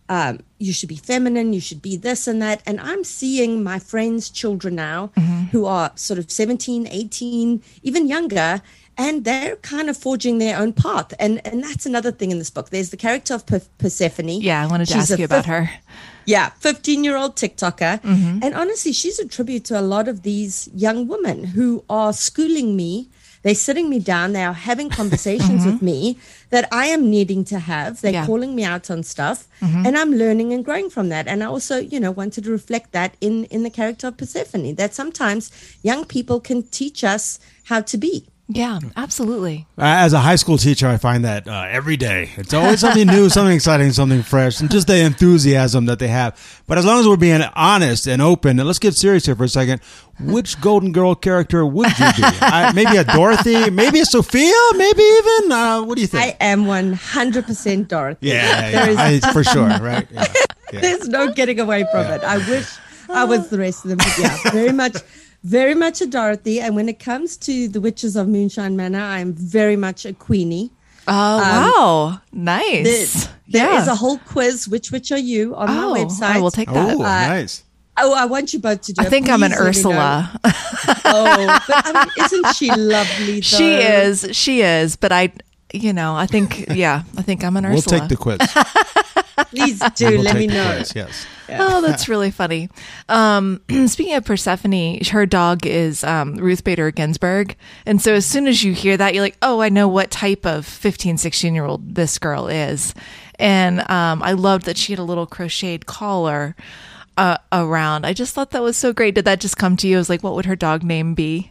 um, you should be feminine, you should be this and that. And I'm seeing my friends' children now Mm-hmm. who are sort of seventeen, eighteen, even younger, and they're kind of forging their own path. And and that's another thing in this book. There's the character of P- Persephone. Yeah, I wanted to She's ask a you about fif- her. Yeah, fifteen-year-old TikToker. Mm-hmm. And honestly, she's a tribute to a lot of these young women who are schooling me. They're sitting me down. They are having conversations with me that I am needing to have. They're Yeah. calling me out on stuff, and I'm learning and growing from that. And I also, you know, wanted to reflect that in, in the character of Persephone, that sometimes young people can teach us how to be. Yeah, absolutely. As a high school teacher, I find that uh, every day. It's always something new, something exciting, something fresh, and just the enthusiasm that they have. But as long as we're being honest and open, and let's get serious here for a second, which Golden Girl character would you be? I, maybe a Dorothy, maybe a Sophia, maybe even? Uh, what do you think? I am one hundred percent Dorothy. yeah, There yeah, is- I, for sure, right? Yeah, yeah. There's no getting away from Yeah. it. I wish I was the rest of them. But yeah, very much, very much a Dorothy. And when it comes to the Witches of Moonshine Manor, I'm very much a Queenie. Oh, wow. Nice. There, there yeah. is a whole quiz, which which are you, on oh, my website. I will take that. Oh, nice. Oh, I want you both to do I it. think I'm an Please let me know. Ursula. Oh, but I mean, isn't she lovely, though? She is. She is. But I, you know, I think, yeah, I think I'm an We'll Ursula. take the quiz. Please do. We'll let take me the know. quiz, yes. Oh, that's really funny. Um, speaking of Persephone, her dog is um, Ruth Bader Ginsburg. And so as soon as you hear that, you're like, oh, I know what type of fifteen, sixteen-year-old this girl is. And um, I loved that she had a little crocheted collar uh, around. I just thought that was so great. Did that just come to you? I was like, what would her dog name be?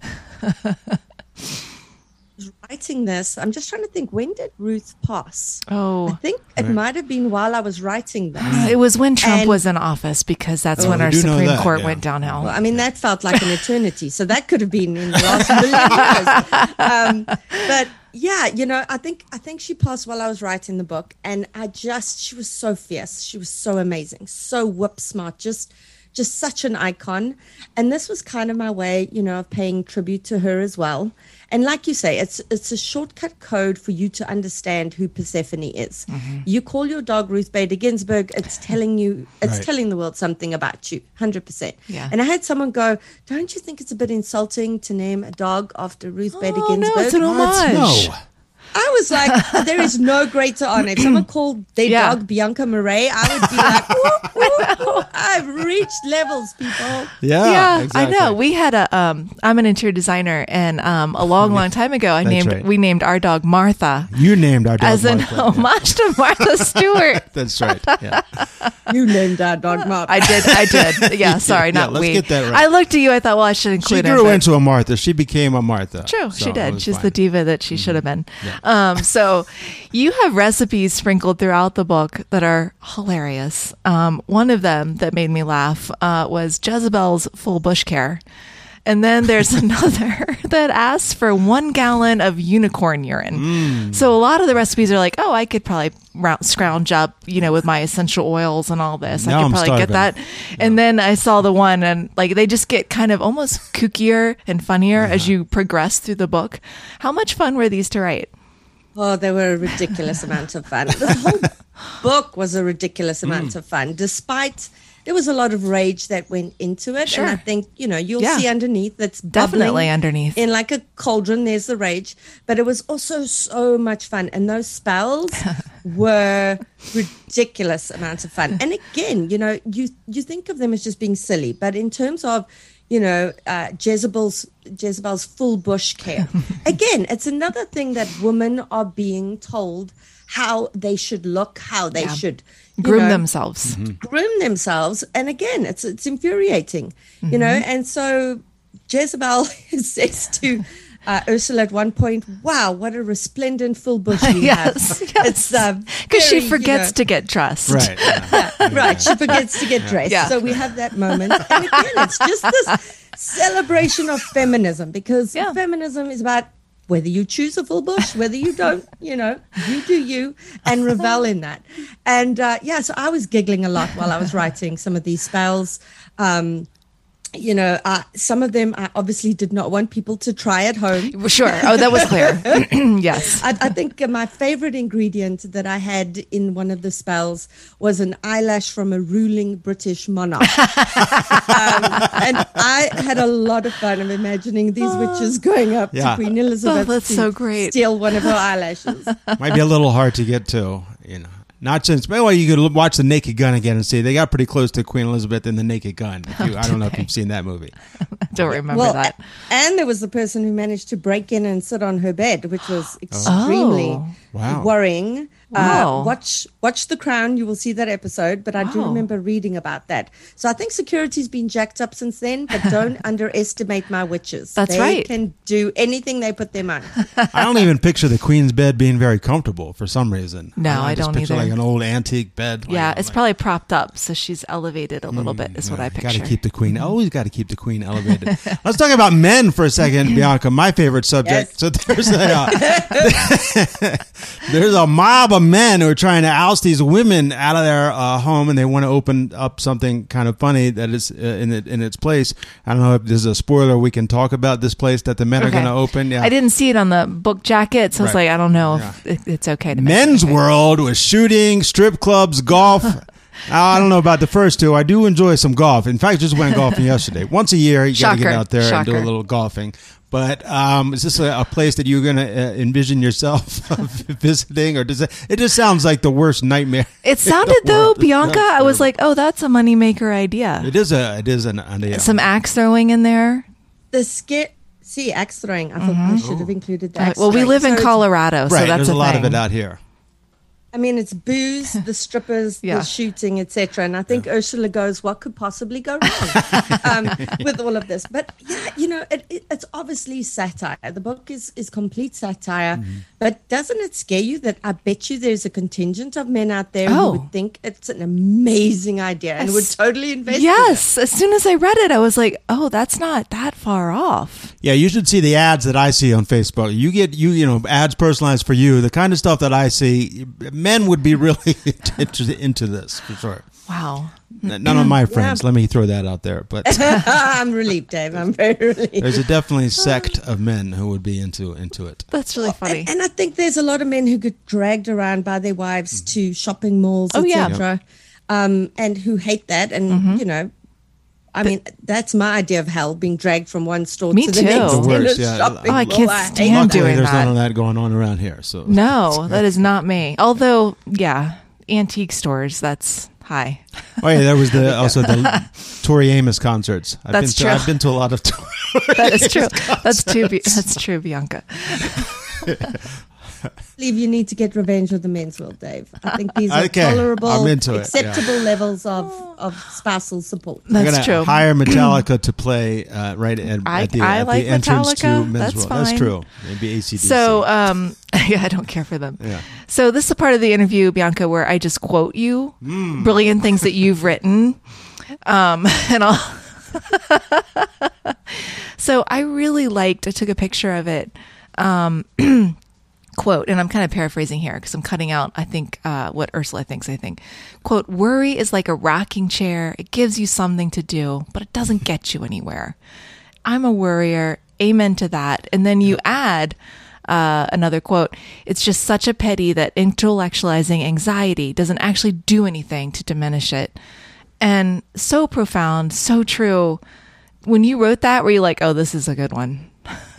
Writing this, I'm just trying to think, when did Ruth pass? I Oh, think it might have been while I was writing this. it was when Trump And- was in office, because that's Oh, when we our do know Supreme that, Court yeah. went downhill. Well, I mean, that felt like an eternity. So that could have been in the last million years. Um, but yeah, you know, I think I think she passed while I was writing the book, and I just she was so fierce. She was so amazing, so whip smart, just just such an icon. And this was kind of my way, you know, of paying tribute to her as well. And like you say, it's it's a shortcut code for you to understand who Persephone is. Mm-hmm. You call your dog Ruth Bader Ginsburg, it's telling you, it's Right. telling the world something about you, one hundred percent. Yeah. And I had someone go, don't you think it's a bit insulting to name a dog after Ruth Bader Oh, Ginsburg? no, it's an homage. No. I was like, there is no greater honor. If someone called their Yeah. dog Bianca Murray, I would be like, whoop, whoop, whoop. I've reached levels, people. Yeah, Yeah, exactly. I know. We had a um I'm an interior designer, and um a long, long time ago I That's named right. we named our dog Martha You named our dog as an Martha. Yeah. homage to Martha Stewart. That's right. Yeah. You named our dog Mark. I did, I did. Yeah, sorry, Yeah, not let's we. get that right. I looked at you. I thought, well, I should She include her. grew but- into a Martha. She became a Martha. True, So she it did. was She's fine. the diva that she should have been. Um, so you have recipes sprinkled throughout the book that are hilarious. Um, one of them that made me laugh uh, was Jezebel's full bush care. And then there's another that asks for one gallon of unicorn urine. Mm. So a lot of the recipes are like, oh, I could probably round, scrounge up, you know, with my essential oils and all this. Now I could I'm probably get starving. that. And then I saw the one, and like they just get kind of almost kookier and funnier Uh-huh. as you progress through the book. How much fun were these to write? Oh, they were a ridiculous amount of fun. The whole book was a ridiculous amount Mm. of fun, despite there was a lot of rage that went into it. Sure. And I think, you know, you'll Yeah. see underneath that's Definitely bubbling underneath. in like a cauldron, there's the rage. But it was also so much fun. And those spells were ridiculous amounts of fun. And again, you know, you, you think of them as just being silly, but in terms of, you know, uh, Jezebel's Jezebel's full bush care. Again, it's another thing that women are being told how they should look, how they Yeah. should you Groom know, themselves. groom themselves. And again, it's it's infuriating, Mm-hmm. you know. And so Jezebel says to uh, Ursula at one point, "Wow, what a resplendent full bush you Yes, have!" yes. It's uh, Because she very, you forgets know, to get dressed. Right. Yeah. right. She forgets to get dressed. Yeah. So we have that moment. And again, it's just this celebration of feminism, because Yeah. feminism is about whether you choose a full bush, whether you don't, you know, you do you, and revel in that. And uh, yeah, so I was giggling a lot while I was writing some of these spells. Um, you know, uh, some of them I obviously did not want people to try at home. Sure. Oh, that was clear. Yes. I, I think my favorite ingredient that I had in one of the spells was an eyelash from a ruling British monarch. um, and I had a lot of fun of imagining these witches going up Yeah. to Queen Elizabeth Oh, that's to so great. steal one of her eyelashes. Might be a little hard to get to, you know. Not since, well, you could watch The Naked Gun again and see they got pretty close to Queen Elizabeth in The Naked Gun. If you, I don't know if you've seen that movie. I don't remember Well, that. a- and there was the person who managed to break in and sit on her bed, which was extremely Oh. Wow. worrying. Wow. Uh, watch watch The Crown. You will see that episode. But I do Wow. remember reading about that. So I think security's been jacked up since then. But don't underestimate my witches. That's they right. can do anything they put their mind. I don't even picture the Queen's bed being very comfortable for some reason. No, I, I just don't picture either. like an old antique bed. Like, Yeah, it's like, probably propped up, so she's elevated a little bit, is what I Got picture. to keep the Queen. Always got to keep the Queen elevated. Let's talk about men for a second, Bianca. My favorite subject. Yes. So there's a uh, there's a mob of men who are trying to oust these women out of their uh, home, and they want to open up something kind of funny that is uh, in it, in its place. I don't know if there's a spoiler we can talk about this place that the men are Okay. going to open. Yeah. I didn't see it on the book jacket, so I was Right. like, I don't know Yeah. if it, it's okay to mention Men's it. World was shooting, strip clubs, golf. I don't know about the first two. I do enjoy some golf. In fact, just went golfing yesterday. Once a year, you got to get Shocker. out there and do a Shocker. little golfing. But um, is this a, a place that you're going to uh, envision yourself visiting, or does it? It just sounds like the worst nightmare. It sounded the though, world. Bianca. That's I was terrible. like, oh, that's a moneymaker idea. It is a. It is an idea. Some axe throwing in there. The scare. See, axe throwing. I thought I should have included the Uh, axe well, we throwing. live in So it's- Colorado, so right. that's There's a, lot thing. of it out here. I mean, it's booze, the strippers, Yeah. the shooting, et cetera. And I think Ursula goes, "What could possibly go wrong um, with all of this?" But yeah, you know, it, it, it's obviously satire. The book is is complete satire. Mm-hmm. But doesn't it scare you that I bet you there's a contingent of men out there Oh. who would think it's an amazing idea and would Yes. totally invest? in it? Yes. As soon as I read it, I was like, oh, that's not that far off. Yeah, you should see the ads that I see on Facebook. You get you you know ads personalized for you. The kind of stuff that I see, men would be really interested into this for sure. Wow. None of my friends. Let me throw that out there. But I'm relieved, Dave. I'm very relieved. there's a definitely sect of men who would be into into it. That's really funny. And, and I think there's a lot of men who get dragged around by their wives to shopping malls, Oh, yeah. et cetera, um, and who hate that. And, you know, I mean, that's my idea of hell, being dragged from one store Me to the too. next. The in a worst, yeah. shopping Oh, I mall. can't hate stand that. Luckily, doing there's that. none of that going on around here. So No, that is not me. Although, yeah, antique stores, that's high. Oh yeah, there was the also the Tori Amos concerts. I've That's been to, true. I've been to a lot of. Tori That is true. Amos That's true. Bi- That's true, Bianca. I believe you need to get Revenge of the Men's World, Dave. I think these are Okay, tolerable, I'm into it, acceptable levels of, of spousal support. I'm That's gonna true. hire Metallica to play uh, right at, I- at the, I at like the entrance to Metallica. Men's That's World. That's fine. true. Maybe A C D C. So, um, yeah, I don't care for them. Yeah. So this is a part of the interview, Bianca, where I just quote you brilliant things that you've written. Um, and I'll. So I really liked, I took a picture of it. Um, quote, and I'm kind of paraphrasing here because I'm cutting out, I think, uh, what Ursula thinks, I think. Quote, worry is like a rocking chair. It gives you something to do, but it doesn't get you anywhere. I'm a worrier. Amen to that. And then you add uh, another quote. It's just such a pity that intellectualizing anxiety doesn't actually do anything to diminish it. And so profound, so true. When you wrote that, were you like, oh, this is a good one?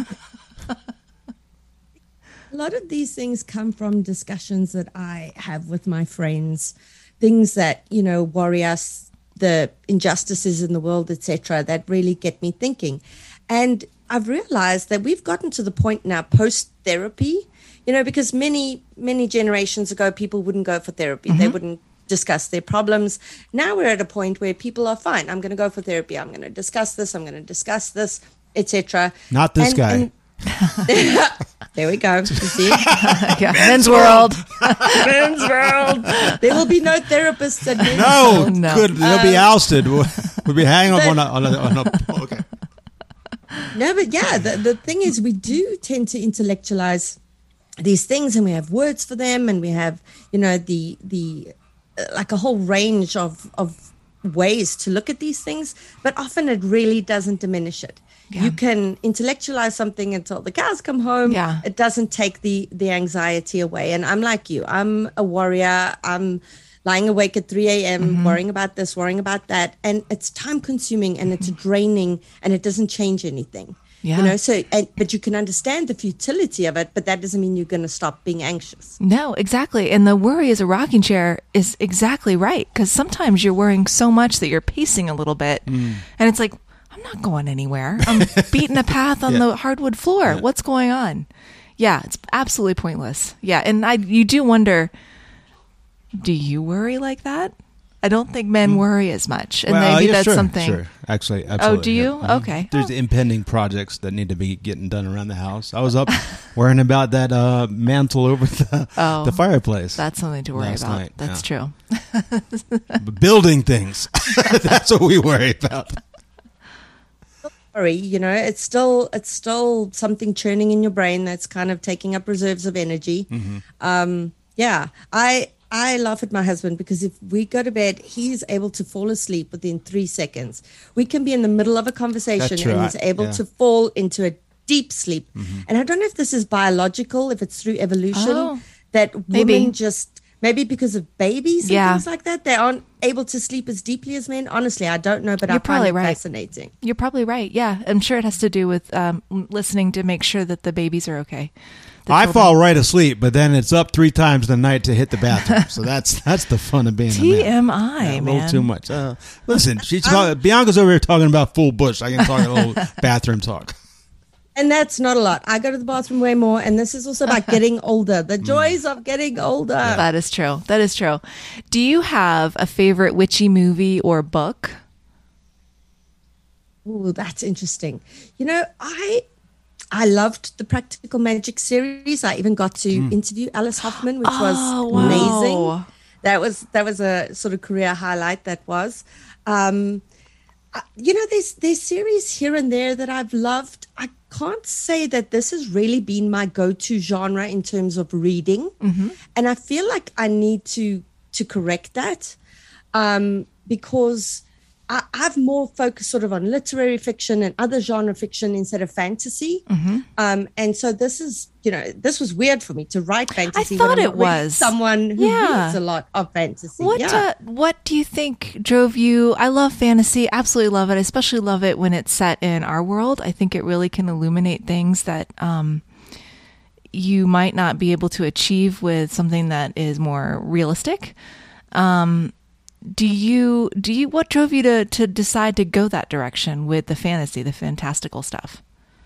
A lot of these things come from discussions that I have with my friends, things that, you know, worry us, the injustices in the world, et cetera, that really get me thinking. And I've realized that we've gotten to the point now post-therapy, you know, because many, many generations ago, people wouldn't go for therapy. They wouldn't discuss their problems. Now we're at a point where people are fine. I'm going to go for therapy. I'm going to discuss this. I'm going to discuss this, et cetera. Not this guy. There we go. You see? Yeah. Men's World. Men's World. There will be no therapists at Men's No, World. No. good. They'll be ousted. We'll, we'll be hanging up on a, on a, on a okay. No, but yeah, the, the thing is, we do tend to intellectualize these things, and we have words for them, and we have, you know, the the uh, like a whole range of of ways to look at these things, but often it really doesn't diminish it. Yeah. You can intellectualize something until the cows come home. Yeah. It doesn't take the the anxiety away. And I'm like you. I'm a warrior. I'm lying awake at three a.m. Mm-hmm. worrying about this, worrying about that. And it's time consuming and it's draining and it doesn't change anything. Yeah. You know, so, and, but you can understand the futility of it, but that doesn't mean you're going to stop being anxious. No, exactly. And the worry as a rocking chair is exactly right. Because sometimes you're worrying so much that you're pacing a little bit. Mm. And it's like, I'm not going anywhere. I'm beating a path on Yeah. the hardwood floor. Yeah. What's going on? Yeah, it's absolutely pointless. Yeah. And I, you do wonder, do you worry like that? I don't think men worry as much. And Well, maybe yeah, that's sure, something. Sure, actually, absolutely. Oh, do you? yeah. Mhm. Okay. There's impending projects that need to be getting done around the house. I was up worrying about that uh, mantle over the, Oh, the fireplace. That's something to worry Last about. night, That's yeah. true. Building things. That's what we worry about. Worry, you know, it's still it's still something churning in your brain that's kind of taking up reserves of energy. Mm-hmm. Um, yeah, I I laugh at my husband because if we go to bed, he's able to fall asleep within three seconds. We can be in the middle of a conversation That's true. and he's I- able yeah. to fall into a deep sleep. Mm-hmm. And I don't know if this is biological, if it's through evolution, Oh, that maybe. women just maybe because of babies and Yeah. things like that, they aren't able to sleep as deeply as men. Honestly, I don't know, but You're I find probably it right. fascinating. You're probably right. Yeah. I'm sure it has to do with um, listening to make sure that the babies are okay. The I children. fall right asleep, but then it's up three times a night to hit the bathroom. So that's that's the fun of being a man. T M I, Yeah, a man. little too much. Uh, listen, she's talk, Bianca's over here talking about full bush. I can talk a little bathroom talk. And that's not a lot. I go to the bathroom way more. And this is also about getting older, the joys of getting older. That is true. That is true. Do you have a favorite witchy movie or book? Ooh, that's interesting. You know, I I loved the Practical Magic series. I even got to interview Alice Hoffman, which was Oh, wow. amazing. That was that was a sort of career highlight. That was. Um, I- you know, there's there's series here and there that I've loved. I can't say that this has really been my go-to genre in terms of reading, and I feel like I need to to correct that um, because I, I've more focused sort of on literary fiction and other genre fiction instead of fantasy. Um, and so this is, you know, this was weird for me to write fantasy. when thought I'm it not really was. someone who Yeah. reads a lot of fantasy. What yeah. uh, what do you think drove you? I love fantasy, absolutely love it. I especially love it when it's set in our world. I think it really can illuminate things that um, you might not be able to achieve with something that is more realistic. Um, do you do you what drove you to to decide to go that direction with the fantasy, the fantastical stuff?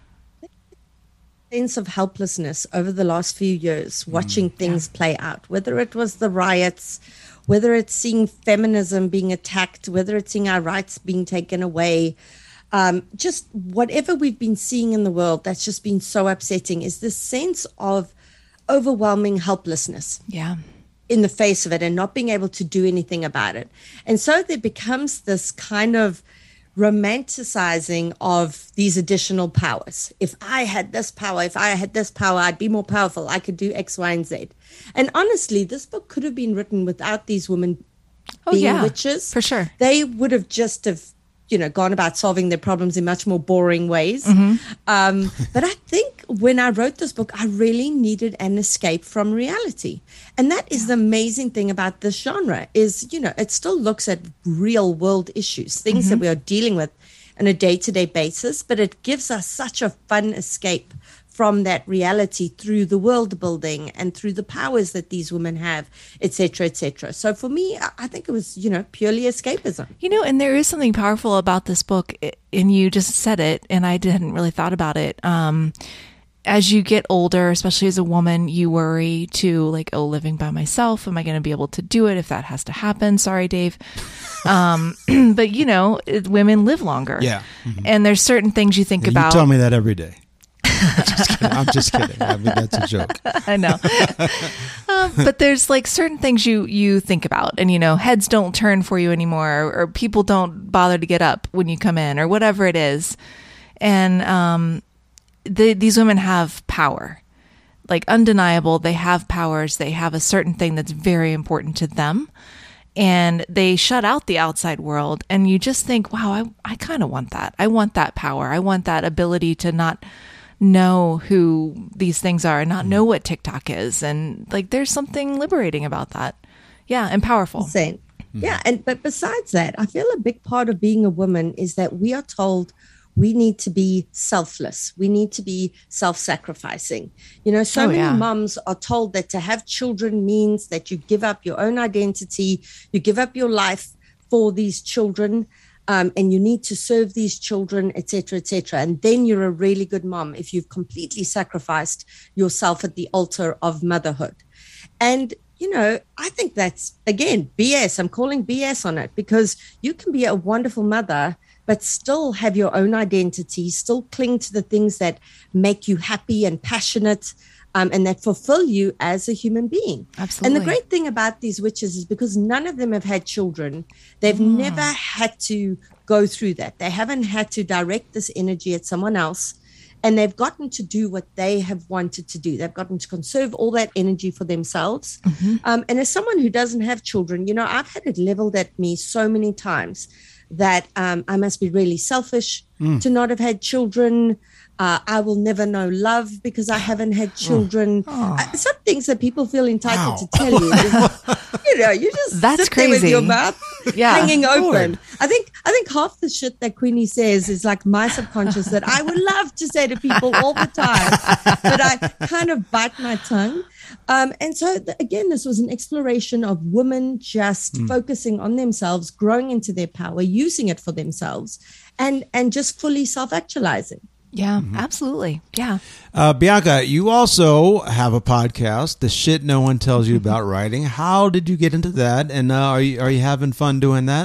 Sense of helplessness over the last few years, watching things play out, whether it was the riots, whether it's seeing feminism being attacked, whether it's seeing our rights being taken away, um, just whatever we've been seeing in the world that's just been so upsetting is this sense of overwhelming helplessness Yeah. in the face of it and not being able to do anything about it. And so there becomes this kind of romanticizing of these additional powers. If I had this power, if I had this power, I'd be more powerful. I could do X, Y, and Z. And honestly, this book could have been written without these women Oh, being yeah, witches. for sure. They would have just have, you know, gone about solving their problems in much more boring ways. Mm-hmm. Um, but I think when I wrote this book, I really needed an escape from reality. And that is the amazing thing about this genre is, you know, it still looks at real world issues, things that we are dealing with on a day-to-day basis, but it gives us such a fun escape from that reality through the world building and through the powers that these women have, et cetera, et cetera. So for me, I- I think it was, you know, purely escapism. You know, and there is something powerful about this book, i- and you just said it, and I hadn't really thought about it. Um, as you get older, especially as a woman, you worry too, like, oh, living by myself, am I going to be able to do it if that has to happen? Sorry, Dave. Um, but, you know, it- women live longer. Yeah. Mhm. And there's certain things you think Yeah, about. you tell me that every day. I'm just kidding. I'm just kidding. I mean, that's a joke. I know. um, but there's like certain things you, you think about, and, you know, heads don't turn for you anymore, or, or people don't bother to get up when you come in, or whatever it is. And um, the, these women have power, like undeniable. They have powers. They have a certain thing that's very important to them. and they shut out the outside world. And you just think, wow, I, I kind of want that. I want that power. I want that ability to not know who these things are and not know what TikTok is. And like, there's something liberating about that. Yeah. And powerful. Insane. Yeah. And, but besides that, I feel a big part of being a woman is that we are told we need to be selfless. We need to be self-sacrificing. You know, so Oh, many yeah. moms are told that to have children means that you give up your own identity, you give up your life for these children, um, and you need to serve these children, et cetera, et cetera. And then you're a really good mom if you've completely sacrificed yourself at the altar of motherhood. And you know, I think that's, again, B S. I'm calling B S on it, because you can be a wonderful mother, but still have your own identity, still cling to the things that make you happy and passionate, um, and that fulfill you as a human being. Absolutely. And the great thing about these witches is because none of them have had children, they've Mm. never had to go through that. They haven't had to direct this energy at someone else. And they've gotten to do what they have wanted to do. They've gotten to conserve all that energy for themselves. Mm-hmm. Um, and as someone who doesn't have children, you know, I've had it leveled at me so many times that um, I must be really selfish to not have had children. Uh, I will never know love because I haven't had children. Uh, some things that people feel entitled Wow. to tell you. You know, you just That's sit there with crazy. your mouth Yeah. hanging open. Lord. I think I think half the shit that Queenie says is like my subconscious that I would love to say to people all the time, but I kind of bite my tongue. Um, and so th- again, this was an exploration of women just focusing on themselves, growing into their power, using it for themselves, and and just fully self-actualizing. Yeah, absolutely. Yeah. Uh, Bianca, you also have a podcast, The Shit No One Tells You About Writing. How did you get into that? And uh, are you are you having fun doing that?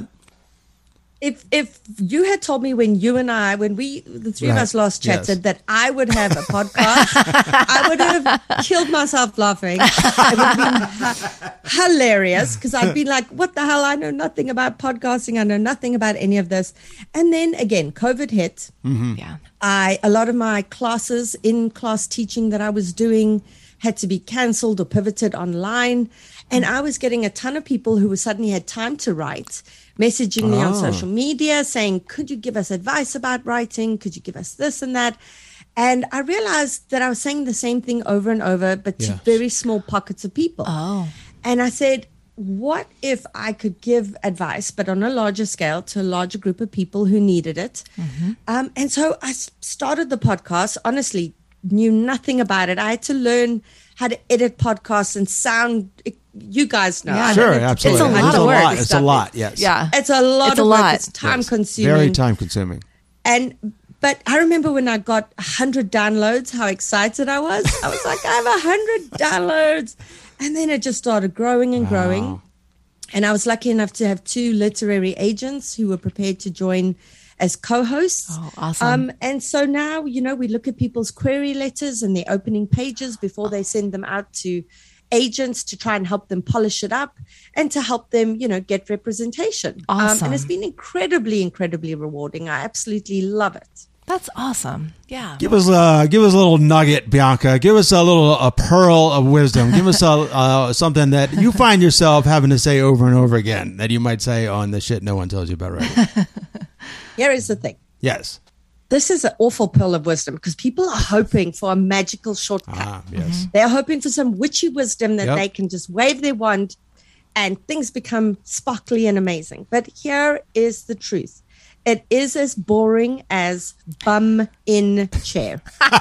If if you had told me when you and I, when we, the three of Right. us last chatted, Yes. that I would have a podcast, I would have killed myself laughing. It would have been ha- hilarious because I'd be like, what the hell? I know nothing about podcasting. I know nothing about any of this. And then again, COVID hit. Yeah. I a lot of my classes, in class teaching that I was doing, had to be cancelled or pivoted online, and I was getting a ton of people who suddenly had time to write, messaging me on Oh. social media saying, "Could you give us advice about writing? Could you give us this and that?" And I realized that I was saying the same thing over and over, but to Yes. very small pockets of people. Oh. And I said, what if I could give advice, but on a larger scale, to a larger group of people who needed it? Um, and so I s- started the podcast. Honestly, knew nothing about it. I had to learn how to edit podcasts and sound. You guys know. Yeah. I don't Sure, have to absolutely. tell you It's a how lot to of work work. this It's a stuff. lot, yes. Yeah. It's a lot It's of a work. lot. It's time Yes. consuming. Very time consuming. And but I remember when I got a hundred downloads, how excited I was. I was like, I have a hundred downloads, and then it just started growing and growing. And I was lucky enough to have two literary agents who were prepared to join as co-hosts. Oh, awesome. Um, and so now, you know, we look at people's query letters and their opening pages before they send them out to agents to try and help them polish it up and to help them, you know, get representation. Um, Awesome. and it's been incredibly, incredibly rewarding. I absolutely love it. That's awesome. Yeah. Give us uh, give us a little nugget, Bianca. Give us a little a pearl of wisdom. Give us a, uh, something that you find yourself having to say over and over again that you might say on The Shit No One Tells You About Writing. Here is the thing. Yes. This is an awful pearl of wisdom because people are hoping for a magical shortcut. Ah, yes. They're hoping for some witchy wisdom that Yep. they can just wave their wand and things become sparkly and amazing. But here is the truth. It is as boring as bum in chair.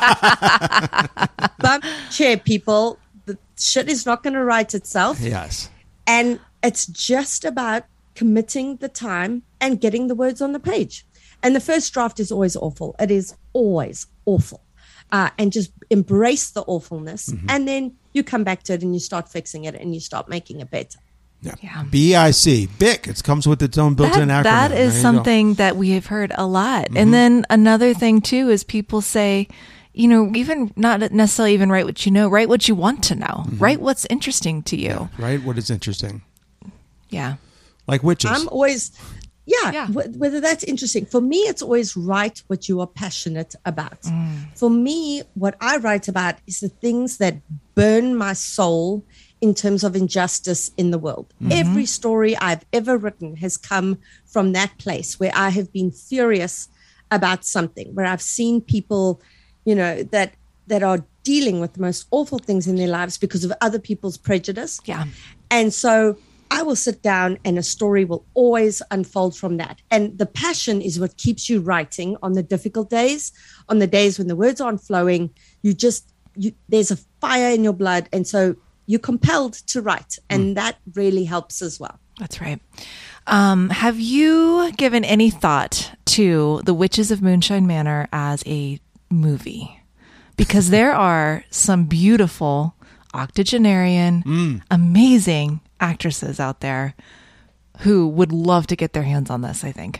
Bum chair, people. The shit is not going to write itself. Yes. And it's just about committing the time and getting the words on the page. And the first draft is always awful. It is always awful. Uh, and just embrace the awfulness. Mm-hmm. And then you come back to it and you start fixing it and you start making it better. Yeah. Yeah. B I C. B I C. It comes with its own built-in That, acronym. that There is you go. something that we have heard a lot. Mm-hmm. And then another thing too is people say, you know, even not necessarily even write what you know, write what you want to know, Mm-hmm. write what's interesting to you. Right? What is interesting? Yeah. Like witches. I'm always, yeah, Yeah. wh- whether that's interesting. For me, it's always write what you are passionate about. For me, what I write about is the things that burn my soul in terms of injustice in the world. Every story I've ever written has come from that place where I have been furious about something, where I've seen people, you know, that that are dealing with the most awful things in their lives because of other people's prejudice. Yeah. And so I will sit down and a story will always unfold from that. And the passion is what keeps you writing on the difficult days, on the days when the words aren't flowing. You just, you, there's a fire in your blood. And so you're compelled to write. And mm. that really helps as well. That's right. Um, have you given any thought to The Witches of Moonshine Manor as a movie? Because there are some beautiful octogenarian, mm. amazing actresses out there who would love to get their hands on this, I think.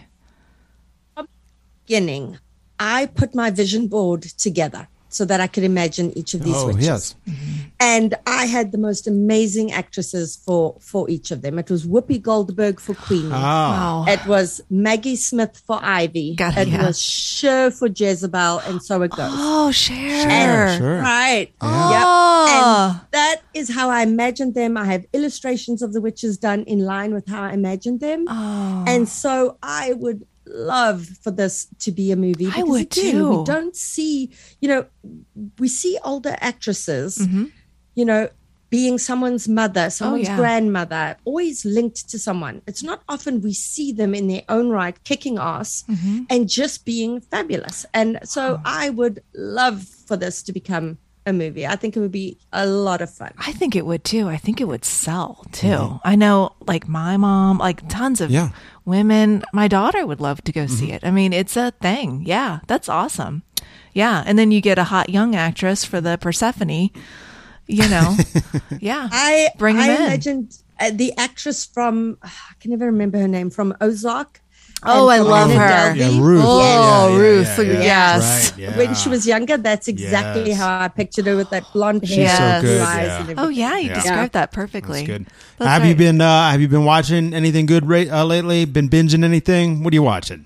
Beginning, I put my vision board together so that I could imagine each of these oh, witches. Yes. Mm-hmm. And I had the most amazing actresses for, for each of them. It was Whoopi Goldberg for Queenie. Oh. Wow. It was Maggie Smith for Ivy. Got it. It yeah. was Cher for Jezebel, and so it goes. Oh, Cher. And, sure. Right. Oh. Yep. And that is how I imagined them. I have illustrations of the witches done in line with how I imagined them. Oh. And so I would love for this to be a movie. I would again, too. We don't see, you know, we see older actresses, mm-hmm. you know, being someone's mother, someone's oh, yeah. grandmother, always linked to someone. It's not often we see them in their own right, kicking ass mm-hmm. and just being fabulous. And so oh. I would love for this to become a movie. I think it would be a lot of fun. I think it would too. I think it would sell too. Mm-hmm. I know like my mom, like tons of yeah. women, my daughter would love to go mm-hmm. see it. I mean, it's a thing. Yeah, that's awesome. Yeah. And then you get a hot young actress for the Persephone, you know. Yeah. I, Bring I them in. imagined uh, the actress from, I can never remember her name, from Ozark. Oh, I love Anna her. Delvey. Yeah, Ruth. Oh, Yeah, yeah, Ruth. yeah, yeah. Yes. Right, yeah. When she was younger, that's exactly Yes. how I pictured her with that blonde hair, She's so and good, blue eyes, yeah. and everything. Oh, yeah. You Yeah. described that perfectly. That's good. That's have you right. been uh, Have you been watching anything good ra- uh, lately? Been binging anything? What are you watching?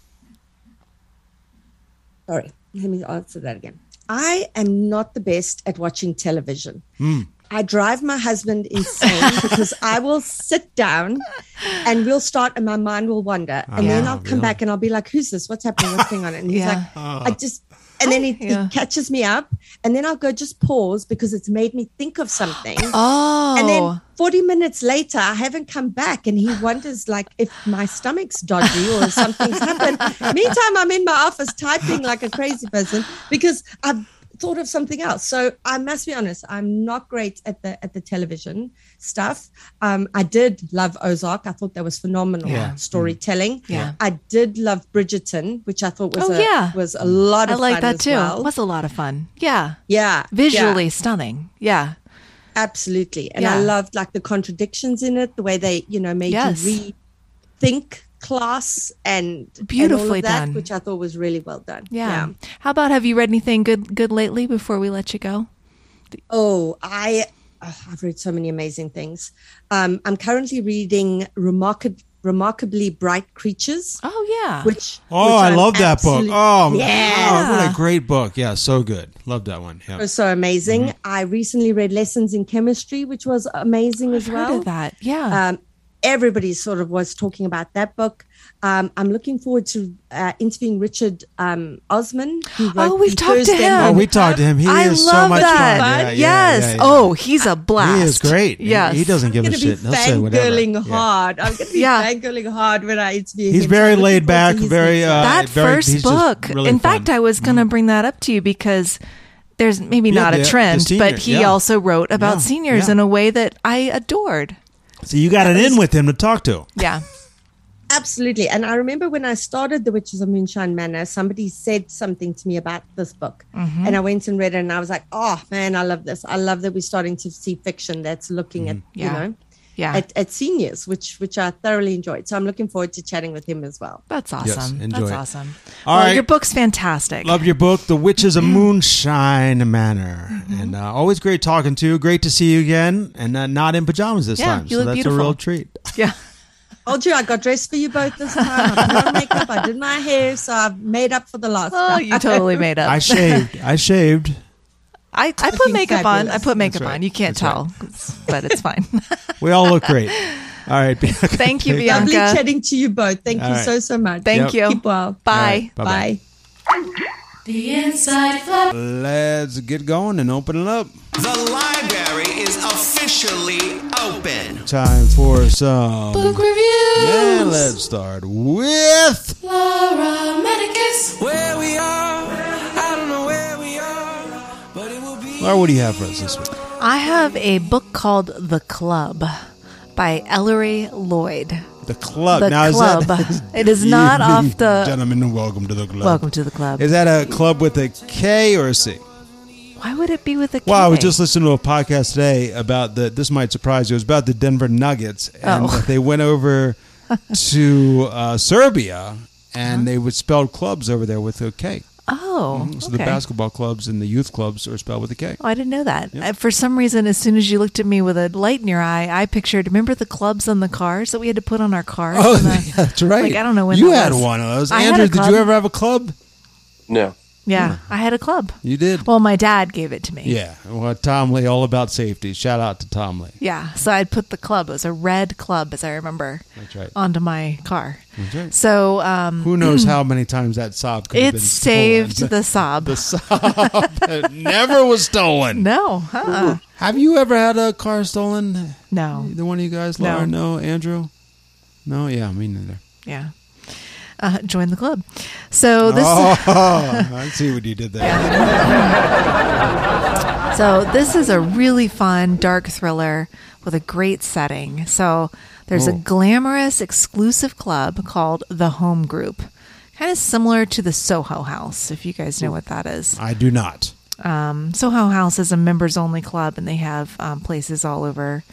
Sorry, let me answer that again. I am not the best at watching television. Mm. I drive my husband insane because I will sit down and we'll start and my mind will wander. And Yeah. then I'll come Really? back and I'll be like, who's this? What's happening? What's going on? And he's Yeah. like, I just, and then he, Yeah. he catches me up and then I'll go just pause because it's made me think of something. Oh. And then forty minutes later, I haven't come back and he wonders like if my stomach's dodgy or if something's happened. Meantime, I'm in my office typing like a crazy person because I've thought of something else. So I must be honest, I'm not great at the at the television stuff. Um, I did love Ozark. I thought that was phenomenal Yeah. storytelling. Yeah. I did love Bridgerton, which I thought was Oh, a, yeah. was a lot I of like fun that as too. well. It was a lot of fun. Yeah. Yeah. Visually yeah. stunning. Yeah. Absolutely. And Yeah. I loved like the contradictions in it, the way they, you know, made Yes. you rethink class and Beautifully and all of that, done. which I thought was really well done. Yeah. How about, have you read anything good good lately before we let you go? Oh, I oh, I've read so many amazing things. Um, I'm currently reading Remarkab- Remarkably Bright Creatures, Oh, yeah. which Oh, which I I'm love that book. absolute- Oh, Yeah. oh, what a great book. Yeah, so good. Love that one. Yeah. was so amazing. Mm-hmm. I recently read Lessons in Chemistry, which was amazing as I've well. heard of that. Yeah. Um, everybody sort of was talking about that book. Um, I'm looking forward to uh, interviewing Richard um, Osman. Who wrote Oh, we've the talked to Thursday him. Oh, Morning we talked to him. He I is love so much that. fun. Yeah, yeah, yes. yeah, yeah. Oh, he's a blast. He is great. He- Yes. He, doesn't give I'm a going to be shit. He'll say whatever. fangirling Yeah. hard. I'm going to be Yeah. fangirling hard when I interview him. He's So very I'm looking laid forward back, to his very, next uh, one. that very- first he's just book. really In fun. fact, I was going to bring that up to you because there's maybe Yeah, not the- a the trend, senior, but he yeah. also wrote about Yeah, seniors yeah. in a way that I adored. So you got it in with him to talk to. Yeah. Absolutely. And I remember when I started The Witches of Moonshine Manor, somebody said something to me about this book. Mm-hmm. And I went and read it and I was like, oh, man, I love this. I love that we're starting to see fiction that's looking at, Yeah. you know, Yeah. at, at seniors, which which I thoroughly enjoyed. So I'm looking forward to chatting with him as well. That's awesome. enjoy That's it. awesome. All well, right. your book's fantastic. Love your book, The Witches of Moonshine Manor. Mm-hmm. And uh, always great talking to you. Great to see you again. And uh, not in pajamas this Yeah, time. you so look that's beautiful. a real treat. Yeah. Told you I got dressed for you both this time. I put on makeup, I did my hair, so I've made up for the last Oh, time. you totally made up. I shaved. I shaved. I, I put Looking makeup on. I fabulous. put makeup That's right. on. You can't That's tell, but it's fine. We all look great. All right. Bianca. Thank you, Lovely Bianca. chatting to you both. Thank All you right. so, so much. Thank Yep. you. Keep well. Bye. All right. Bye-bye. Bye. The Inside Flop. Let's get going and open it up. The library is officially open. Time for some. Book reviews. Yeah, let's start with. Laura Medicus. Where we are, I don't know where we are, but it will be. Laura, what do you have for us this week? I have a book called The Club by Ellery Lloyd. The club. The now, Club. Is that, It is not off the- Gentlemen, welcome to the club. Welcome to the club. Is that a club with a K or a C? Why would it be with a K? Well, I was just listening to a podcast today about the. This might surprise you. It was about the Denver Nuggets, and Oh. they went over to uh, Serbia, and they would spell clubs over there with a K. Oh, So the okay. basketball clubs and the youth clubs are spelled with a K. Oh, I didn't know that. Uh, For some reason, as soon as you looked at me with a light in your eye, I pictured, remember the clubs on the cars that we had to put on our cars? Oh, And the- yeah, that's right. Like, I don't know when you that had was. one of those. I had Andrew, a did club. you ever have a club? No. Yeah, I had a club. You did. Well, my dad gave it to me. Yeah. Well, Tom Lee, all about safety. Shout out to Tom Lee. Yeah, so I'd put the club. It was a red club, as I remember, That's right. onto my car. That's right. So um, Who knows how many times that sob could have it been saved stolen. the sob. The sob that never was stolen. No, huh? Have you ever had a car stolen? No. Either one of you guys, No. Laura? No. Andrew? No? Yeah, me neither. Yeah. Uh, join the club. So this. Oh, I see what you did there. So this is a really fun dark thriller with a great setting. So there's a Oh. glamorous exclusive club called the Home Group, kind of similar to the Soho House, if you guys know what that is. I do not. Um, Soho House is a members only club, and they have um, places all over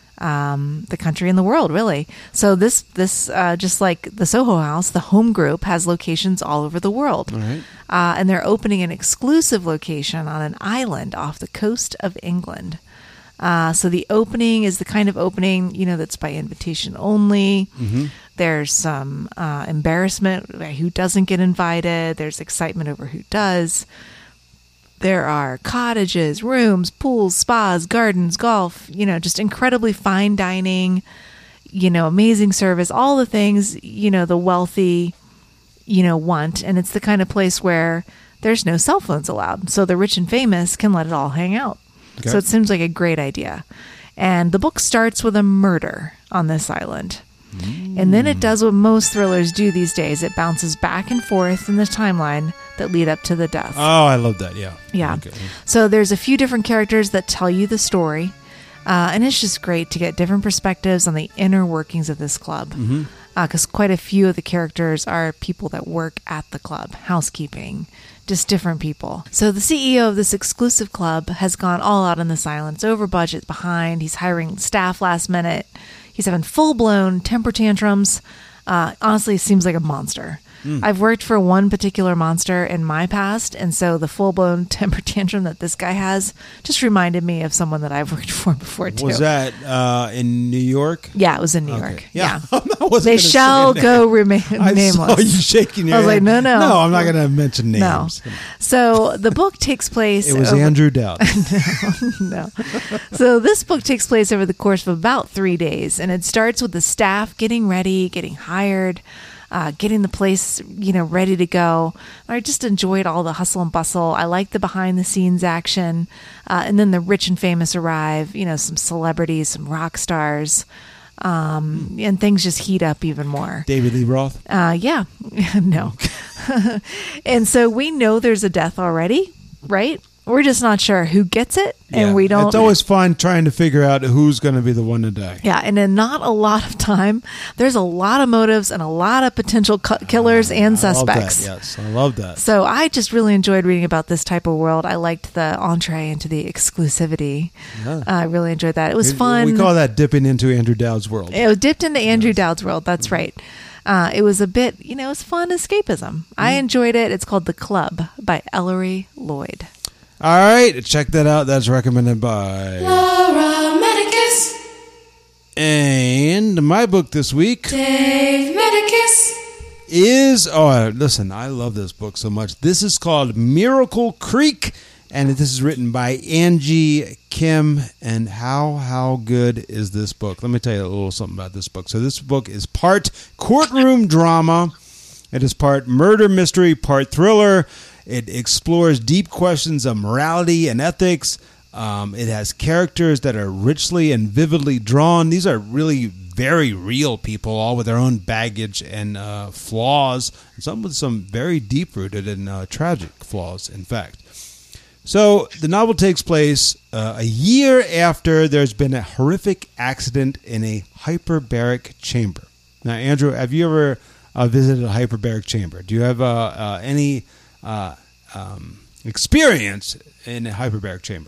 um, the country and the world, really. So this this uh, just like the Soho House, the Home Group has locations all over the world. All right. Uh, and they're opening an exclusive location on an island off the coast of England. Uh, so the opening is the kind of opening, you know, that's by invitation only. Mm-hmm. There's some uh, embarrassment who doesn't get invited. There's excitement over who does. There are cottages, rooms, pools, spas, gardens, golf, you know, just incredibly fine dining, you know, amazing service, all the things, you know, the wealthy, you know, want. And it's the kind of place where there's no cell phones allowed. So the rich and famous can let it all hang out. Okay. So it seems like a great idea. And the book starts with a murder on this island. And then it does what most thrillers do these days. It bounces back and forth in the timeline that lead up to the death. Oh, I love that. Yeah. Yeah. Okay. So there's a few different characters that tell you the story. Uh, and it's just great to get different perspectives on the inner workings of this club. Because quite a few of the characters are people that work at the club, housekeeping, just different people. So the C E O of this exclusive club has gone all out on this island. It's over budget, behind. He's hiring staff last minute. He's having full-blown temper tantrums. Uh, honestly, it seems like a monster. I've worked for one particular monster in my past, and so the full-blown temper tantrum that this guy has just reminded me of someone that I've worked for before, too. Was that uh, in New York? Yeah, it was in New Okay. York. Yeah. Yeah. I wasn't They gonna say shall that. go remain I nameless. saw you shaking your I was like, head. no, no. No, I'm not going to mention No. names. So the book takes place. It was over- Andrew Dowd. no. So this book takes place over the course of about three days, and it starts with the staff getting ready, getting hired, uh, getting the place, you know, ready to go. I just enjoyed all the hustle and bustle. I like the behind the scenes action, uh, and then the rich and famous arrive. You know, some celebrities, some rock stars, um, and things just heat up even more. David Lee Roth. Uh, yeah, no. And so we know there's a death already, right? We're just not sure who gets it, and Yeah. we don't. It's always fun trying to figure out who's going to be the one to die. Yeah, and in not a lot of time, there's a lot of motives and a lot of potential cu- killers and suspects. I love that. Yes, I love that. So I just really enjoyed reading about this type of world. I liked the entree into the exclusivity. Yeah. Uh, I really enjoyed that. It was We- fun. We call that dipping into Andrew Dowd's world. It was dipped into Andrew Dowd's world. That's right. Uh, it was a bit, you know, it was fun escapism. I enjoyed it. It's called The Club by Ellery Lloyd. All right, check that out. That's recommended by. Laura Medicus. And my book this week Dave Medicus. is. Oh, listen, I love this book so much. This is called Miracle Creek, And this is written by Angie Kim. And how how good is this book? Let me tell you a little something about this book. So this book is part courtroom drama. It is part murder mystery, part thriller. It explores deep questions of morality and ethics. Um, it has characters that are richly and vividly drawn. These are really very real people, all with their own baggage and uh, flaws, and some with some very deep-rooted and uh, tragic flaws, in fact. So the novel takes place uh, a year after there's been a horrific accident in a hyperbaric chamber. Now, Andrew, have you ever uh, visited a hyperbaric chamber? Do you have uh, uh, any uh, um, experience in a hyperbaric chamber?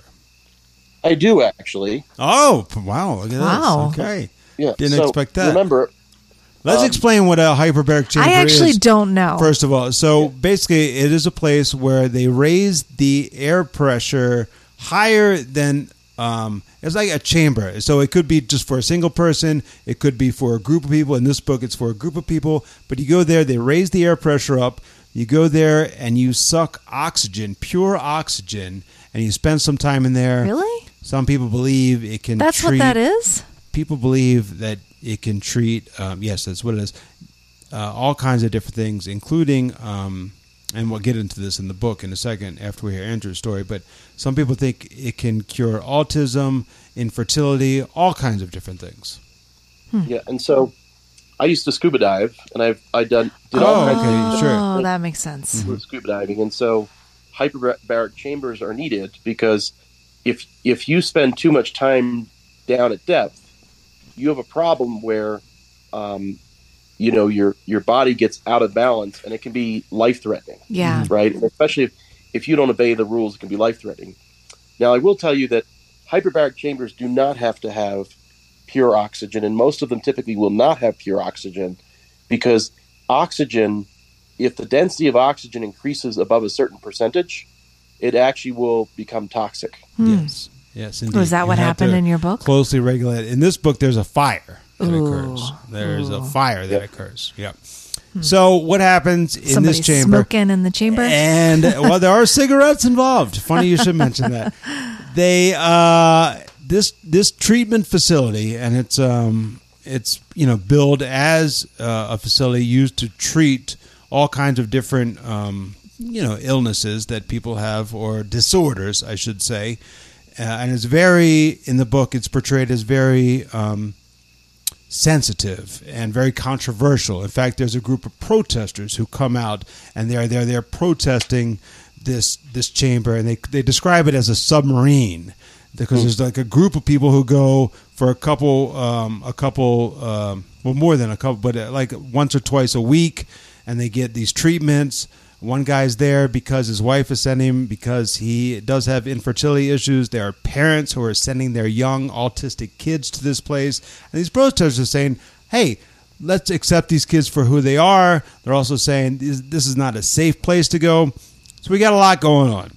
I do, actually. Oh, wow. Look at Wow. this. Okay. Yeah. Didn't so expect that. Remember, Let's Um, explain what a hyperbaric chamber is. I actually don't know. First of all, so basically it is a place where they raise the air pressure higher than, um, it's like a chamber. So it could be just for a single person. It could be for a group of people. In this book, it's for a group of people. But you go there, they raise the air pressure up. You go there and you suck oxygen, pure oxygen, and you spend some time in there. Really? Some people believe it can That's treat, what that is? people believe that it can treat, um, yes, that's what it is, uh, all kinds of different things, including, um, and we'll get into this in the book in a second after we hear Andrew's story, but some people think it can cure autism, infertility, all kinds of different things. yeah, and so I used to scuba dive, and I've I done did Oh, all kinds okay, of sure. Oh, that makes sense. with scuba diving, and so hyperbaric chambers are needed because if if you spend too much time down at depth, you have a problem where, um, you know, your your body gets out of balance, and it can be life threatening. Yeah. Right, and especially if, if you don't obey the rules, it can be life threatening. Now, I will tell you that hyperbaric chambers do not have to have pure oxygen, and most of them typically will not have pure oxygen because oxygen, if the density of oxygen increases above a certain percentage, it actually will become toxic. Yes, yes, indeed. Was that You what have happened to in your book? Closely regulate. In this book, there's a fire that Ooh. occurs. There's a Ooh. fire that Yep. occurs. Yeah. So what happens in Somebody this chamber? smoking in the chamber? And well, there are cigarettes involved. Funny you should mention that. They uh, this this treatment facility, and it's um it's you know billed as uh, a facility used to treat all kinds of different um, you know illnesses that people have, or disorders, I should say. Uh, and it's very in the book. It's portrayed as very um, sensitive and very controversial. In fact, there's a group of protesters who come out, and they're they're they're protesting this this chamber, and they they describe it as a submarine because there's like a group of people who go for a couple um, a couple um, well more than a couple, but uh, like once or twice a week, and they get these treatments. One guy's there because his wife is sending him because he does have infertility issues. There are parents who are sending their young autistic kids to this place. And these protesters are saying, hey, let's accept these kids for who they are. They're also saying this, this is not a safe place to go. So we got a lot going on.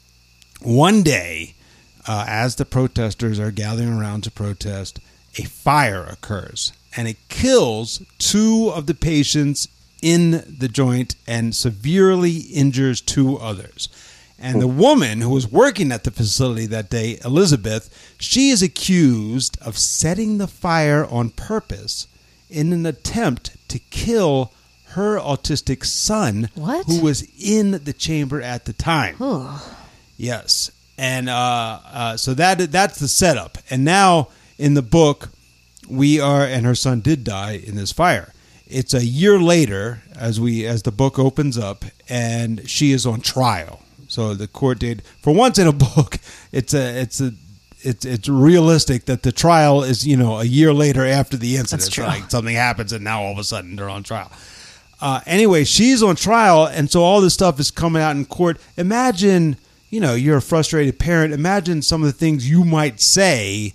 One day, uh, as the protesters are gathering around to protest, a fire occurs. And it kills two of the patients in the joint and severely injures two others. And the woman who was working at the facility that day, Elizabeth, she is accused of setting the fire on purpose in an attempt to kill her autistic son, What? who was in the chamber at the time. Ooh. Yes. And uh, uh, so that that's the setup. And now in the book, we are, and her son did die in this fire. It's a year later as we as the book opens up, and she is on trial. So the court did for once in a book. It's a it's a it's it's realistic that the trial is you know a year later after the incident. That's true. It's like something happens, and now all of a sudden they're on trial. Uh, anyway, she's on trial, and so all this stuff is coming out in court. Imagine, you know, you're a frustrated parent. Imagine some of the things you might say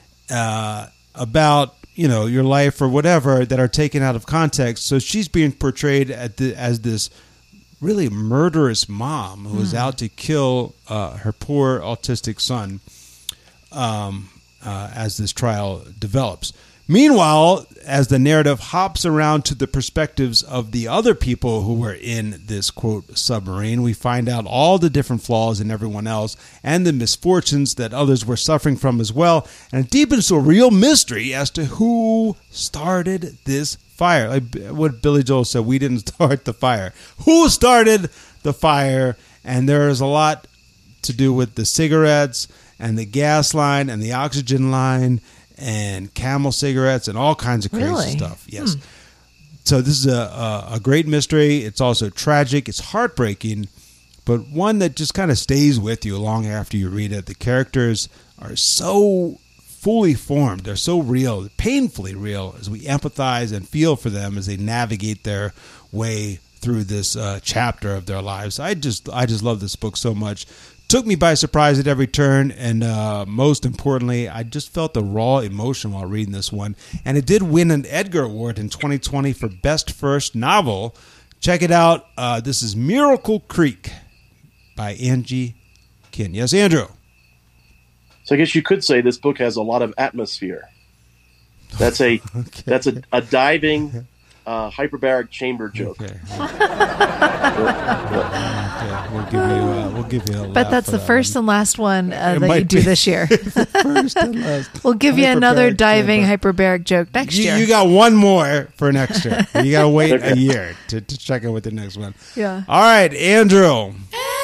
uh, about. You know, your life or whatever that are taken out of context. So she's being portrayed at the, as this really murderous mom who is out to kill uh, her poor autistic son um, uh, as this trial develops. Meanwhile, as the narrative hops around to the perspectives of the other people who were in this, quote, submarine, we find out all the different flaws in everyone else and the misfortunes that others were suffering from as well. And it deepens to a real mystery as to who started this fire. Like what Billy Joel said, we didn't start the fire. Who started the fire? And there is a lot to do with the cigarettes and the gas line and the oxygen line and Camel cigarettes and all kinds of crazy Really? stuff. Yes. Hmm. So this is a, a, a great mystery. It's also tragic. It's heartbreaking, but one that just kind of stays with you long after you read it. The characters are so fully formed. They're so real, painfully real, as we empathize and feel for them as they navigate their way through this uh, chapter of their lives. I just, I just love this book so much. Took me by surprise at every turn, and uh, most importantly, I just felt the raw emotion while reading this one. And it did win an Edgar Award in twenty twenty for Best First Novel. Check it out. Uh, this is Miracle Creek by Angie Kin. Yes, Andrew? So I guess you could say this book has a lot of atmosphere. That's a Okay. that's a, a diving uh, hyperbaric chamber joke. Okay. Okay, we'll give you, uh, we'll give you a But laugh that's for the that first one. and last one uh, It that you might do be. this year. First and last. We'll give you another Hyperbaric diving chamber. hyperbaric joke next You, year. you got one more for next year. You got to wait a Okay. year to, to check in with the next one. Yeah. All right, Andrew.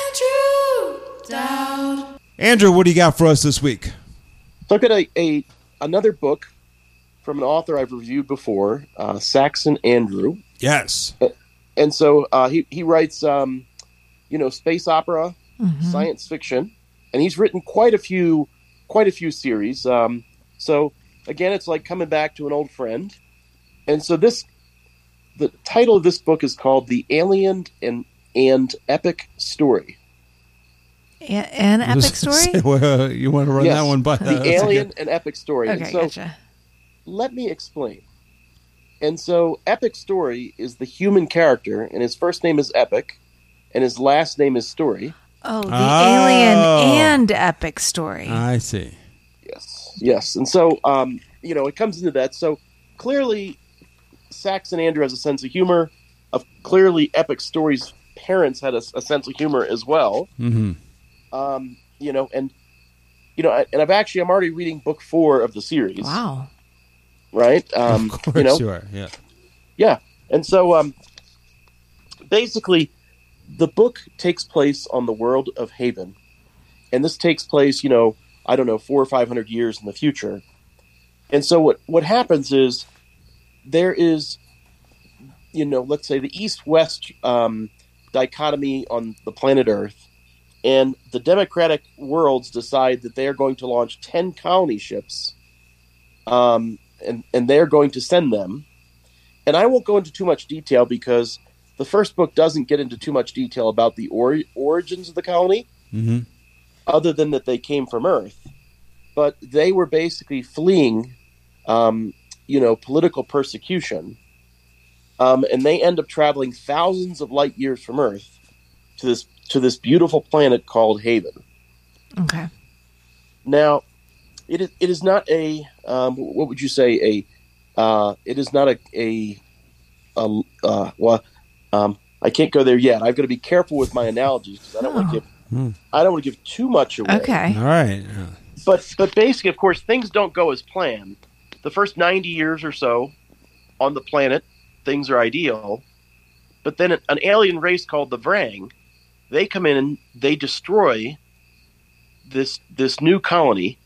Andrew Dowd. Andrew, what do you got for us this week? So I've got a, a another book from an author I've reviewed before, uh, Saxon Andrew. Yes. And so uh, he he writes, um, you know, space opera, science fiction, and he's written quite a few, quite a few series. Um, so again, it's like coming back to an old friend. And so this, the title of this book is called "The Alien and and Epic Story." A- an epic story? Well, you want to run Yes, that one by the Alien and Epic Story. Okay, and so gotcha. let me explain. And so Epic Story is the human character, and his first name is Epic, and his last name is Story. Oh, the Oh. alien and epic story. I see. Yes. Yes. And so, um, you know, it comes into that. So clearly, Saxon Andrew has a sense of humor. Of clearly, Epic Story's parents had a, a sense of humor as well. Mm-hmm. Um, you know, and, you know, I- and I've actually, I'm already reading book four of the series. Wow. Right? Um, Of course you know, you are. Yeah. Yeah. And so um, basically, the book takes place on the world of Haven. And this takes place, you know, I don't know, four or five hundred years in the future. And so what, what happens is there is, you know, let's say the East-West um, dichotomy on the planet Earth. And the democratic worlds decide that they are going to launch ten colony ships. Um, and, and they're going to send them. And I won't go into too much detail because the first book doesn't get into too much detail about the or- origins of the colony, Mm-hmm. other than that they came from Earth. But they were basically fleeing, um, you know, political persecution. Um, and they end up traveling thousands of light years from Earth to this to this beautiful planet called Haven. Okay. Now, it is it is not a um, what would you say a uh, it is not a a, a uh, well um, I can't go there yet. I've got to be careful with my analogies because I don't want to give Hmm. I don't want to give too much away. Okay. All right. Yeah. But but basically, of course, things don't go as planned. The first ninety years or so on the planet, things are ideal. But then an, an alien race called the Vrang, they come in and they destroy this this new colony.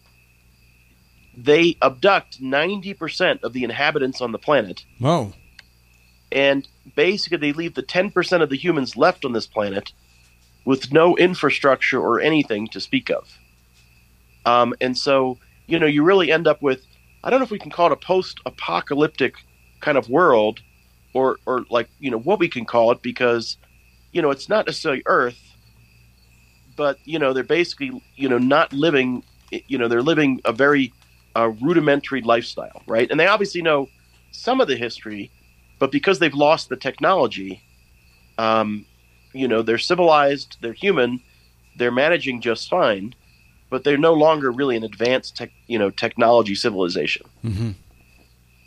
They abduct ninety percent of the inhabitants on the planet, Whoa. and basically they leave the ten percent of the humans left on this planet with no infrastructure or anything to speak of. Um, and so, you know, you really end up with, I don't know if we can call it a post-apocalyptic kind of world, or, or like, you know, what we can call it, because, you know, it's not necessarily Earth, but, you know, they're basically, you know, not living, you know, they're living a very uh, rudimentary lifestyle, right? And they obviously know some of the history, but because they've lost the technology, um, you know, they're civilized, they're human, they're managing just fine, but they're no longer really an advanced tech, you know, technology civilization. Mm-hmm.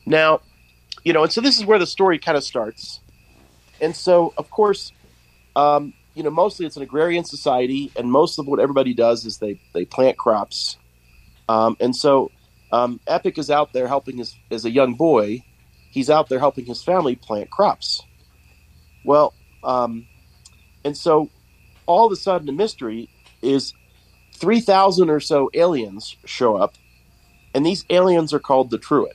Now, you know, and so this is where the story kind of starts. And so, of course, um, you know, mostly it's an agrarian society, and most of what everybody does is they, they plant crops. Um, and so um, Epic is out there helping his, as a young boy, he's out there helping his family plant crops. Well, um, and so all of a sudden the mystery is three thousand or so aliens show up, and these aliens are called the Truett.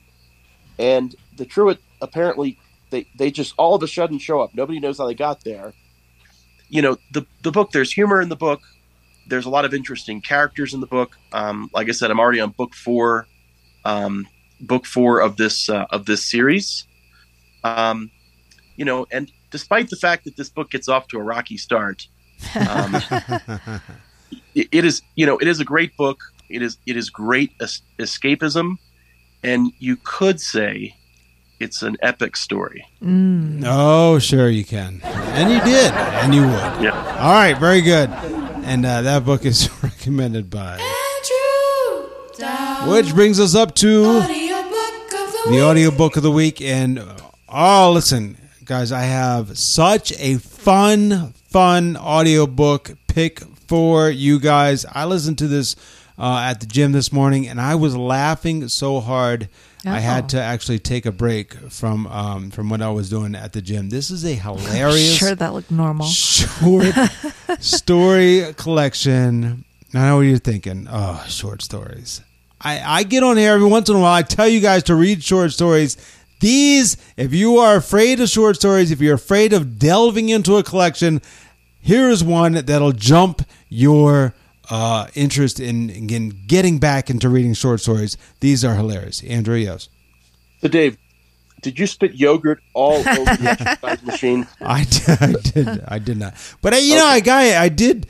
And the Truett, apparently, they, they just all of a sudden show up. Nobody knows how they got there. You know, the, the book, there's humor in the book. There's a lot of interesting characters in the book. Um, like I said, I'm already on book four, um, book four of this uh, of this series. Um, you know, and despite the fact that this book gets off to a rocky start, um, it, it is you know it is a great book. It is it is great es- escapism, and you could say it's an epic story. Mm. Oh, sure you can, and you did, and you would. Yeah. All right, very good. And uh, that book is recommended by Andrew Dowd. Which brings us up to Audiobook of the the week. audiobook of the week. And oh, listen, guys, I have such a fun, fun audiobook pick for you guys. I listened to this uh, at the gym this morning, and I was laughing so hard. I had to actually take a break from um, from what I was doing at the gym. This is a hilarious, Sure, that looked normal. short story collection. I know what you're thinking. Oh, short stories. I, I get on here every once in a while. I tell you guys to read short stories. These, if you are afraid of short stories, if you're afraid of delving into a collection, here is one that'll jump your uh, interest in, in getting back into reading short stories. These are hilarious. Andrew, yes. So, Dave, did you spit yogurt all over the exercise machine? I did, I did. I did not. But I, you know, a guy I did.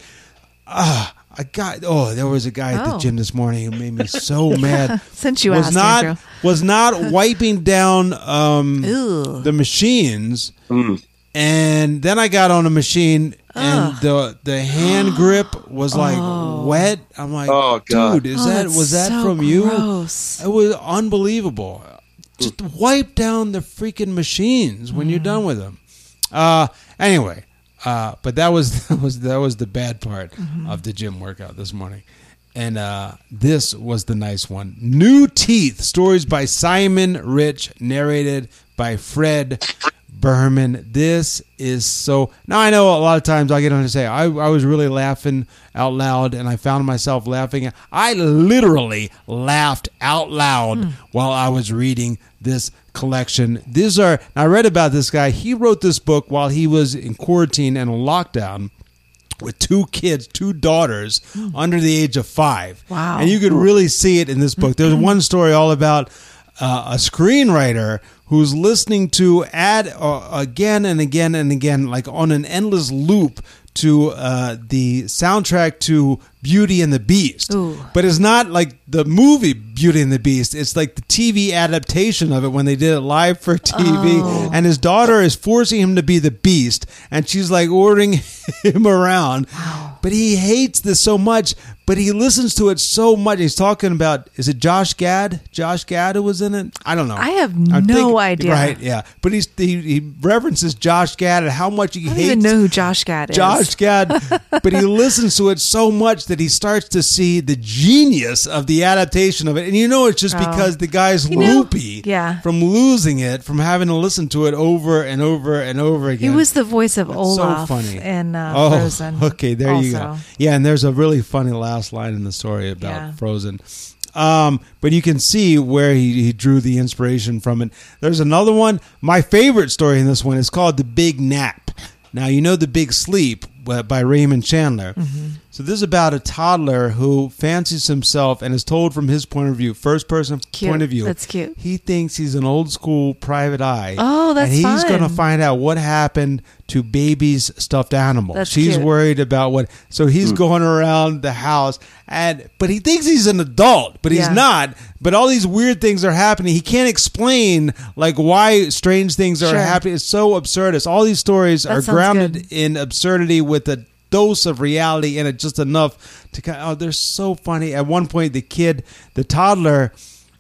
Uh, a guy. Oh, there was a guy at the Oh. gym this morning who made me so mad. Since you was asked, not Andrew. was not wiping down um, Ew. the machines, Mm. and then I got on a machine. And the the hand grip was like wet. I'm like, Oh, God. dude, is Oh, that that's was that so from you? gross. It was unbelievable. Just wipe down the freaking machines when you're done with them. Uh, anyway, uh, but that was that was that was the bad part of the gym workout this morning, and uh, this was the nice one. New Teeth: Stories by Simon Rich, narrated by Fred Berman. This is so. Now I know a lot of times I get on to say I, I was really laughing out loud, and I found myself laughing. I literally laughed out loud while I was reading this collection. These are. I read about this guy. He wrote this book while he was in quarantine and lockdown with two kids, two daughters under the age of five. Wow. And you could really see it in this book. There's one story all about uh, a screenwriter who's listening to ad uh, again and again and again, like on an endless loop, to uh, the soundtrack to Beauty and the Beast. Ooh. But it's not like the movie Beauty and the Beast. It's like the T V adaptation of it when they did it live for T V. Oh. And his daughter is forcing him to be the Beast, and she's like ordering him around. But he hates this so much, but he listens to it so much. He's talking about, is it Josh Gad? Josh Gad who was in it? I don't know. I have no idea. Right, yeah. But he's, he, he references Josh Gad and how much he I don't hates even know who Josh Gad is. Josh Gad, but he listens to it so much that he starts to see the genius of the adaptation of it. And you know it's just Oh. because the guy's You know, loopy yeah. from losing it, from having to listen to it over and over and over He again. was the voice of It's Olaf so funny. in uh, oh, Frozen. Okay, there you go. also. Yeah, and there's a really funny last line in the story about Yeah. Frozen. Um, but you can see where he, he drew the inspiration from it. There's another one. My favorite story in this one is called The Big Nap. Now, you know The Big Sleep uh, by Raymond Chandler. Mm-hmm. So this is about a toddler who fancies himself and is told from his point of view, first person Cute. point of view. That's cute. He thinks he's an old school private eye. Oh, that's And he's fun. going to find out what happened to baby's stuffed animal. That's She's cute. worried about what. So he's going around the house, and but he thinks he's an adult, but he's Yeah. not. But all these weird things are happening. He can't explain like why strange things are Sure. happening. It's so absurdist. All these stories That are sounds grounded good. in absurdity with a dose of reality in it, just enough to kind. Oh, they're so funny. At one point, the kid, the toddler,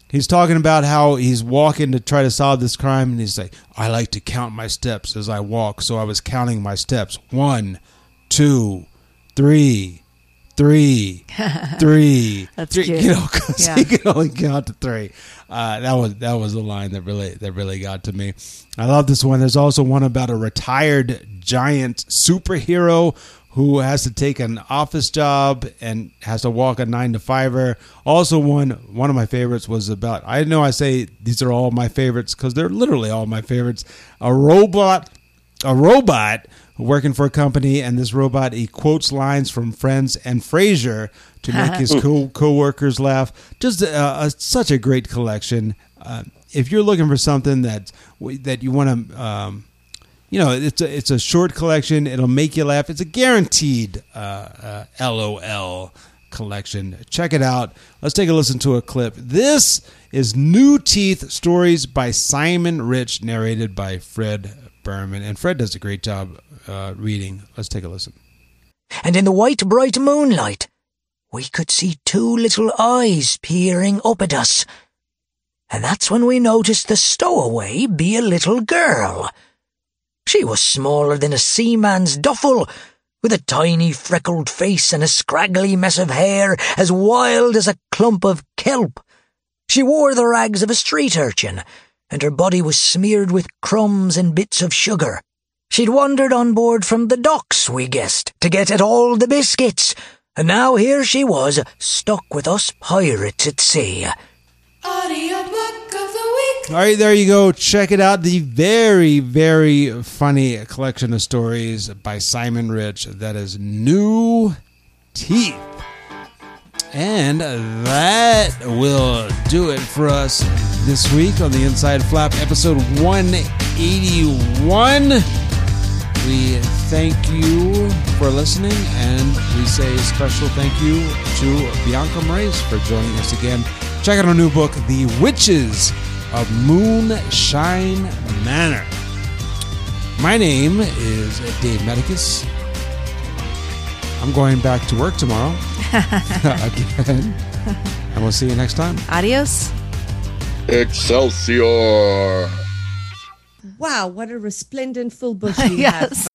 he's talking about how he's walking to try to solve this crime, and he's like, I like to count my steps as I walk, so I was counting my steps. One, two, three, three, three. That's three, cute. You know, because Yeah. he can only count to three. Uh, that was that was a line that really that really got to me. I love this one. There's also one about a retired giant superhero who has to take an office job and has to walk a nine to fiver. Also, one one of my favorites was about, I know I say these are all my favorites because they're literally all my favorites. A robot, a robot working for a company, and this robot, he quotes lines from Friends and Frasier to make his co co-workers laugh. Just a, a, such a great collection. Uh, if you're looking for something that that you want to. Um, You know, it's a, it's a short collection. It'll make you laugh. It's a guaranteed uh, uh, LOL collection. Check it out. Let's take a listen to a clip. This is New Teeth Stories by Simon Rich, narrated by Fred Berman. And Fred does a great job uh, reading. Let's take a listen. And in the white, bright moonlight, we could see two little eyes peering up at us. And that's when we noticed the stowaway be a little girl. She was smaller than a seaman's duffel, with a tiny freckled face and a scraggly mess of hair as wild as a clump of kelp. She wore the rags of a street urchin, and her body was smeared with crumbs and bits of sugar. She'd wandered on board from the docks, we guessed, to get at all the biscuits, and now here she was, stuck with us pirates at sea. Audiobook of the week. All right, there you go. Check it out. The very, very funny collection of stories by Simon Rich. That is New Teeth. And that will do it for us this week on the Inside Flap, episode one eighty-one. We thank you for listening, and we say a special thank you to Bianca Moraes for joining us again. Check out our new book, The Witches of Moonshine Manor. My name is Dave Medicus. I'm going back to work tomorrow again, and we'll see you next time. Adios. Excelsior! Wow, what a resplendent full bush you have. Yes.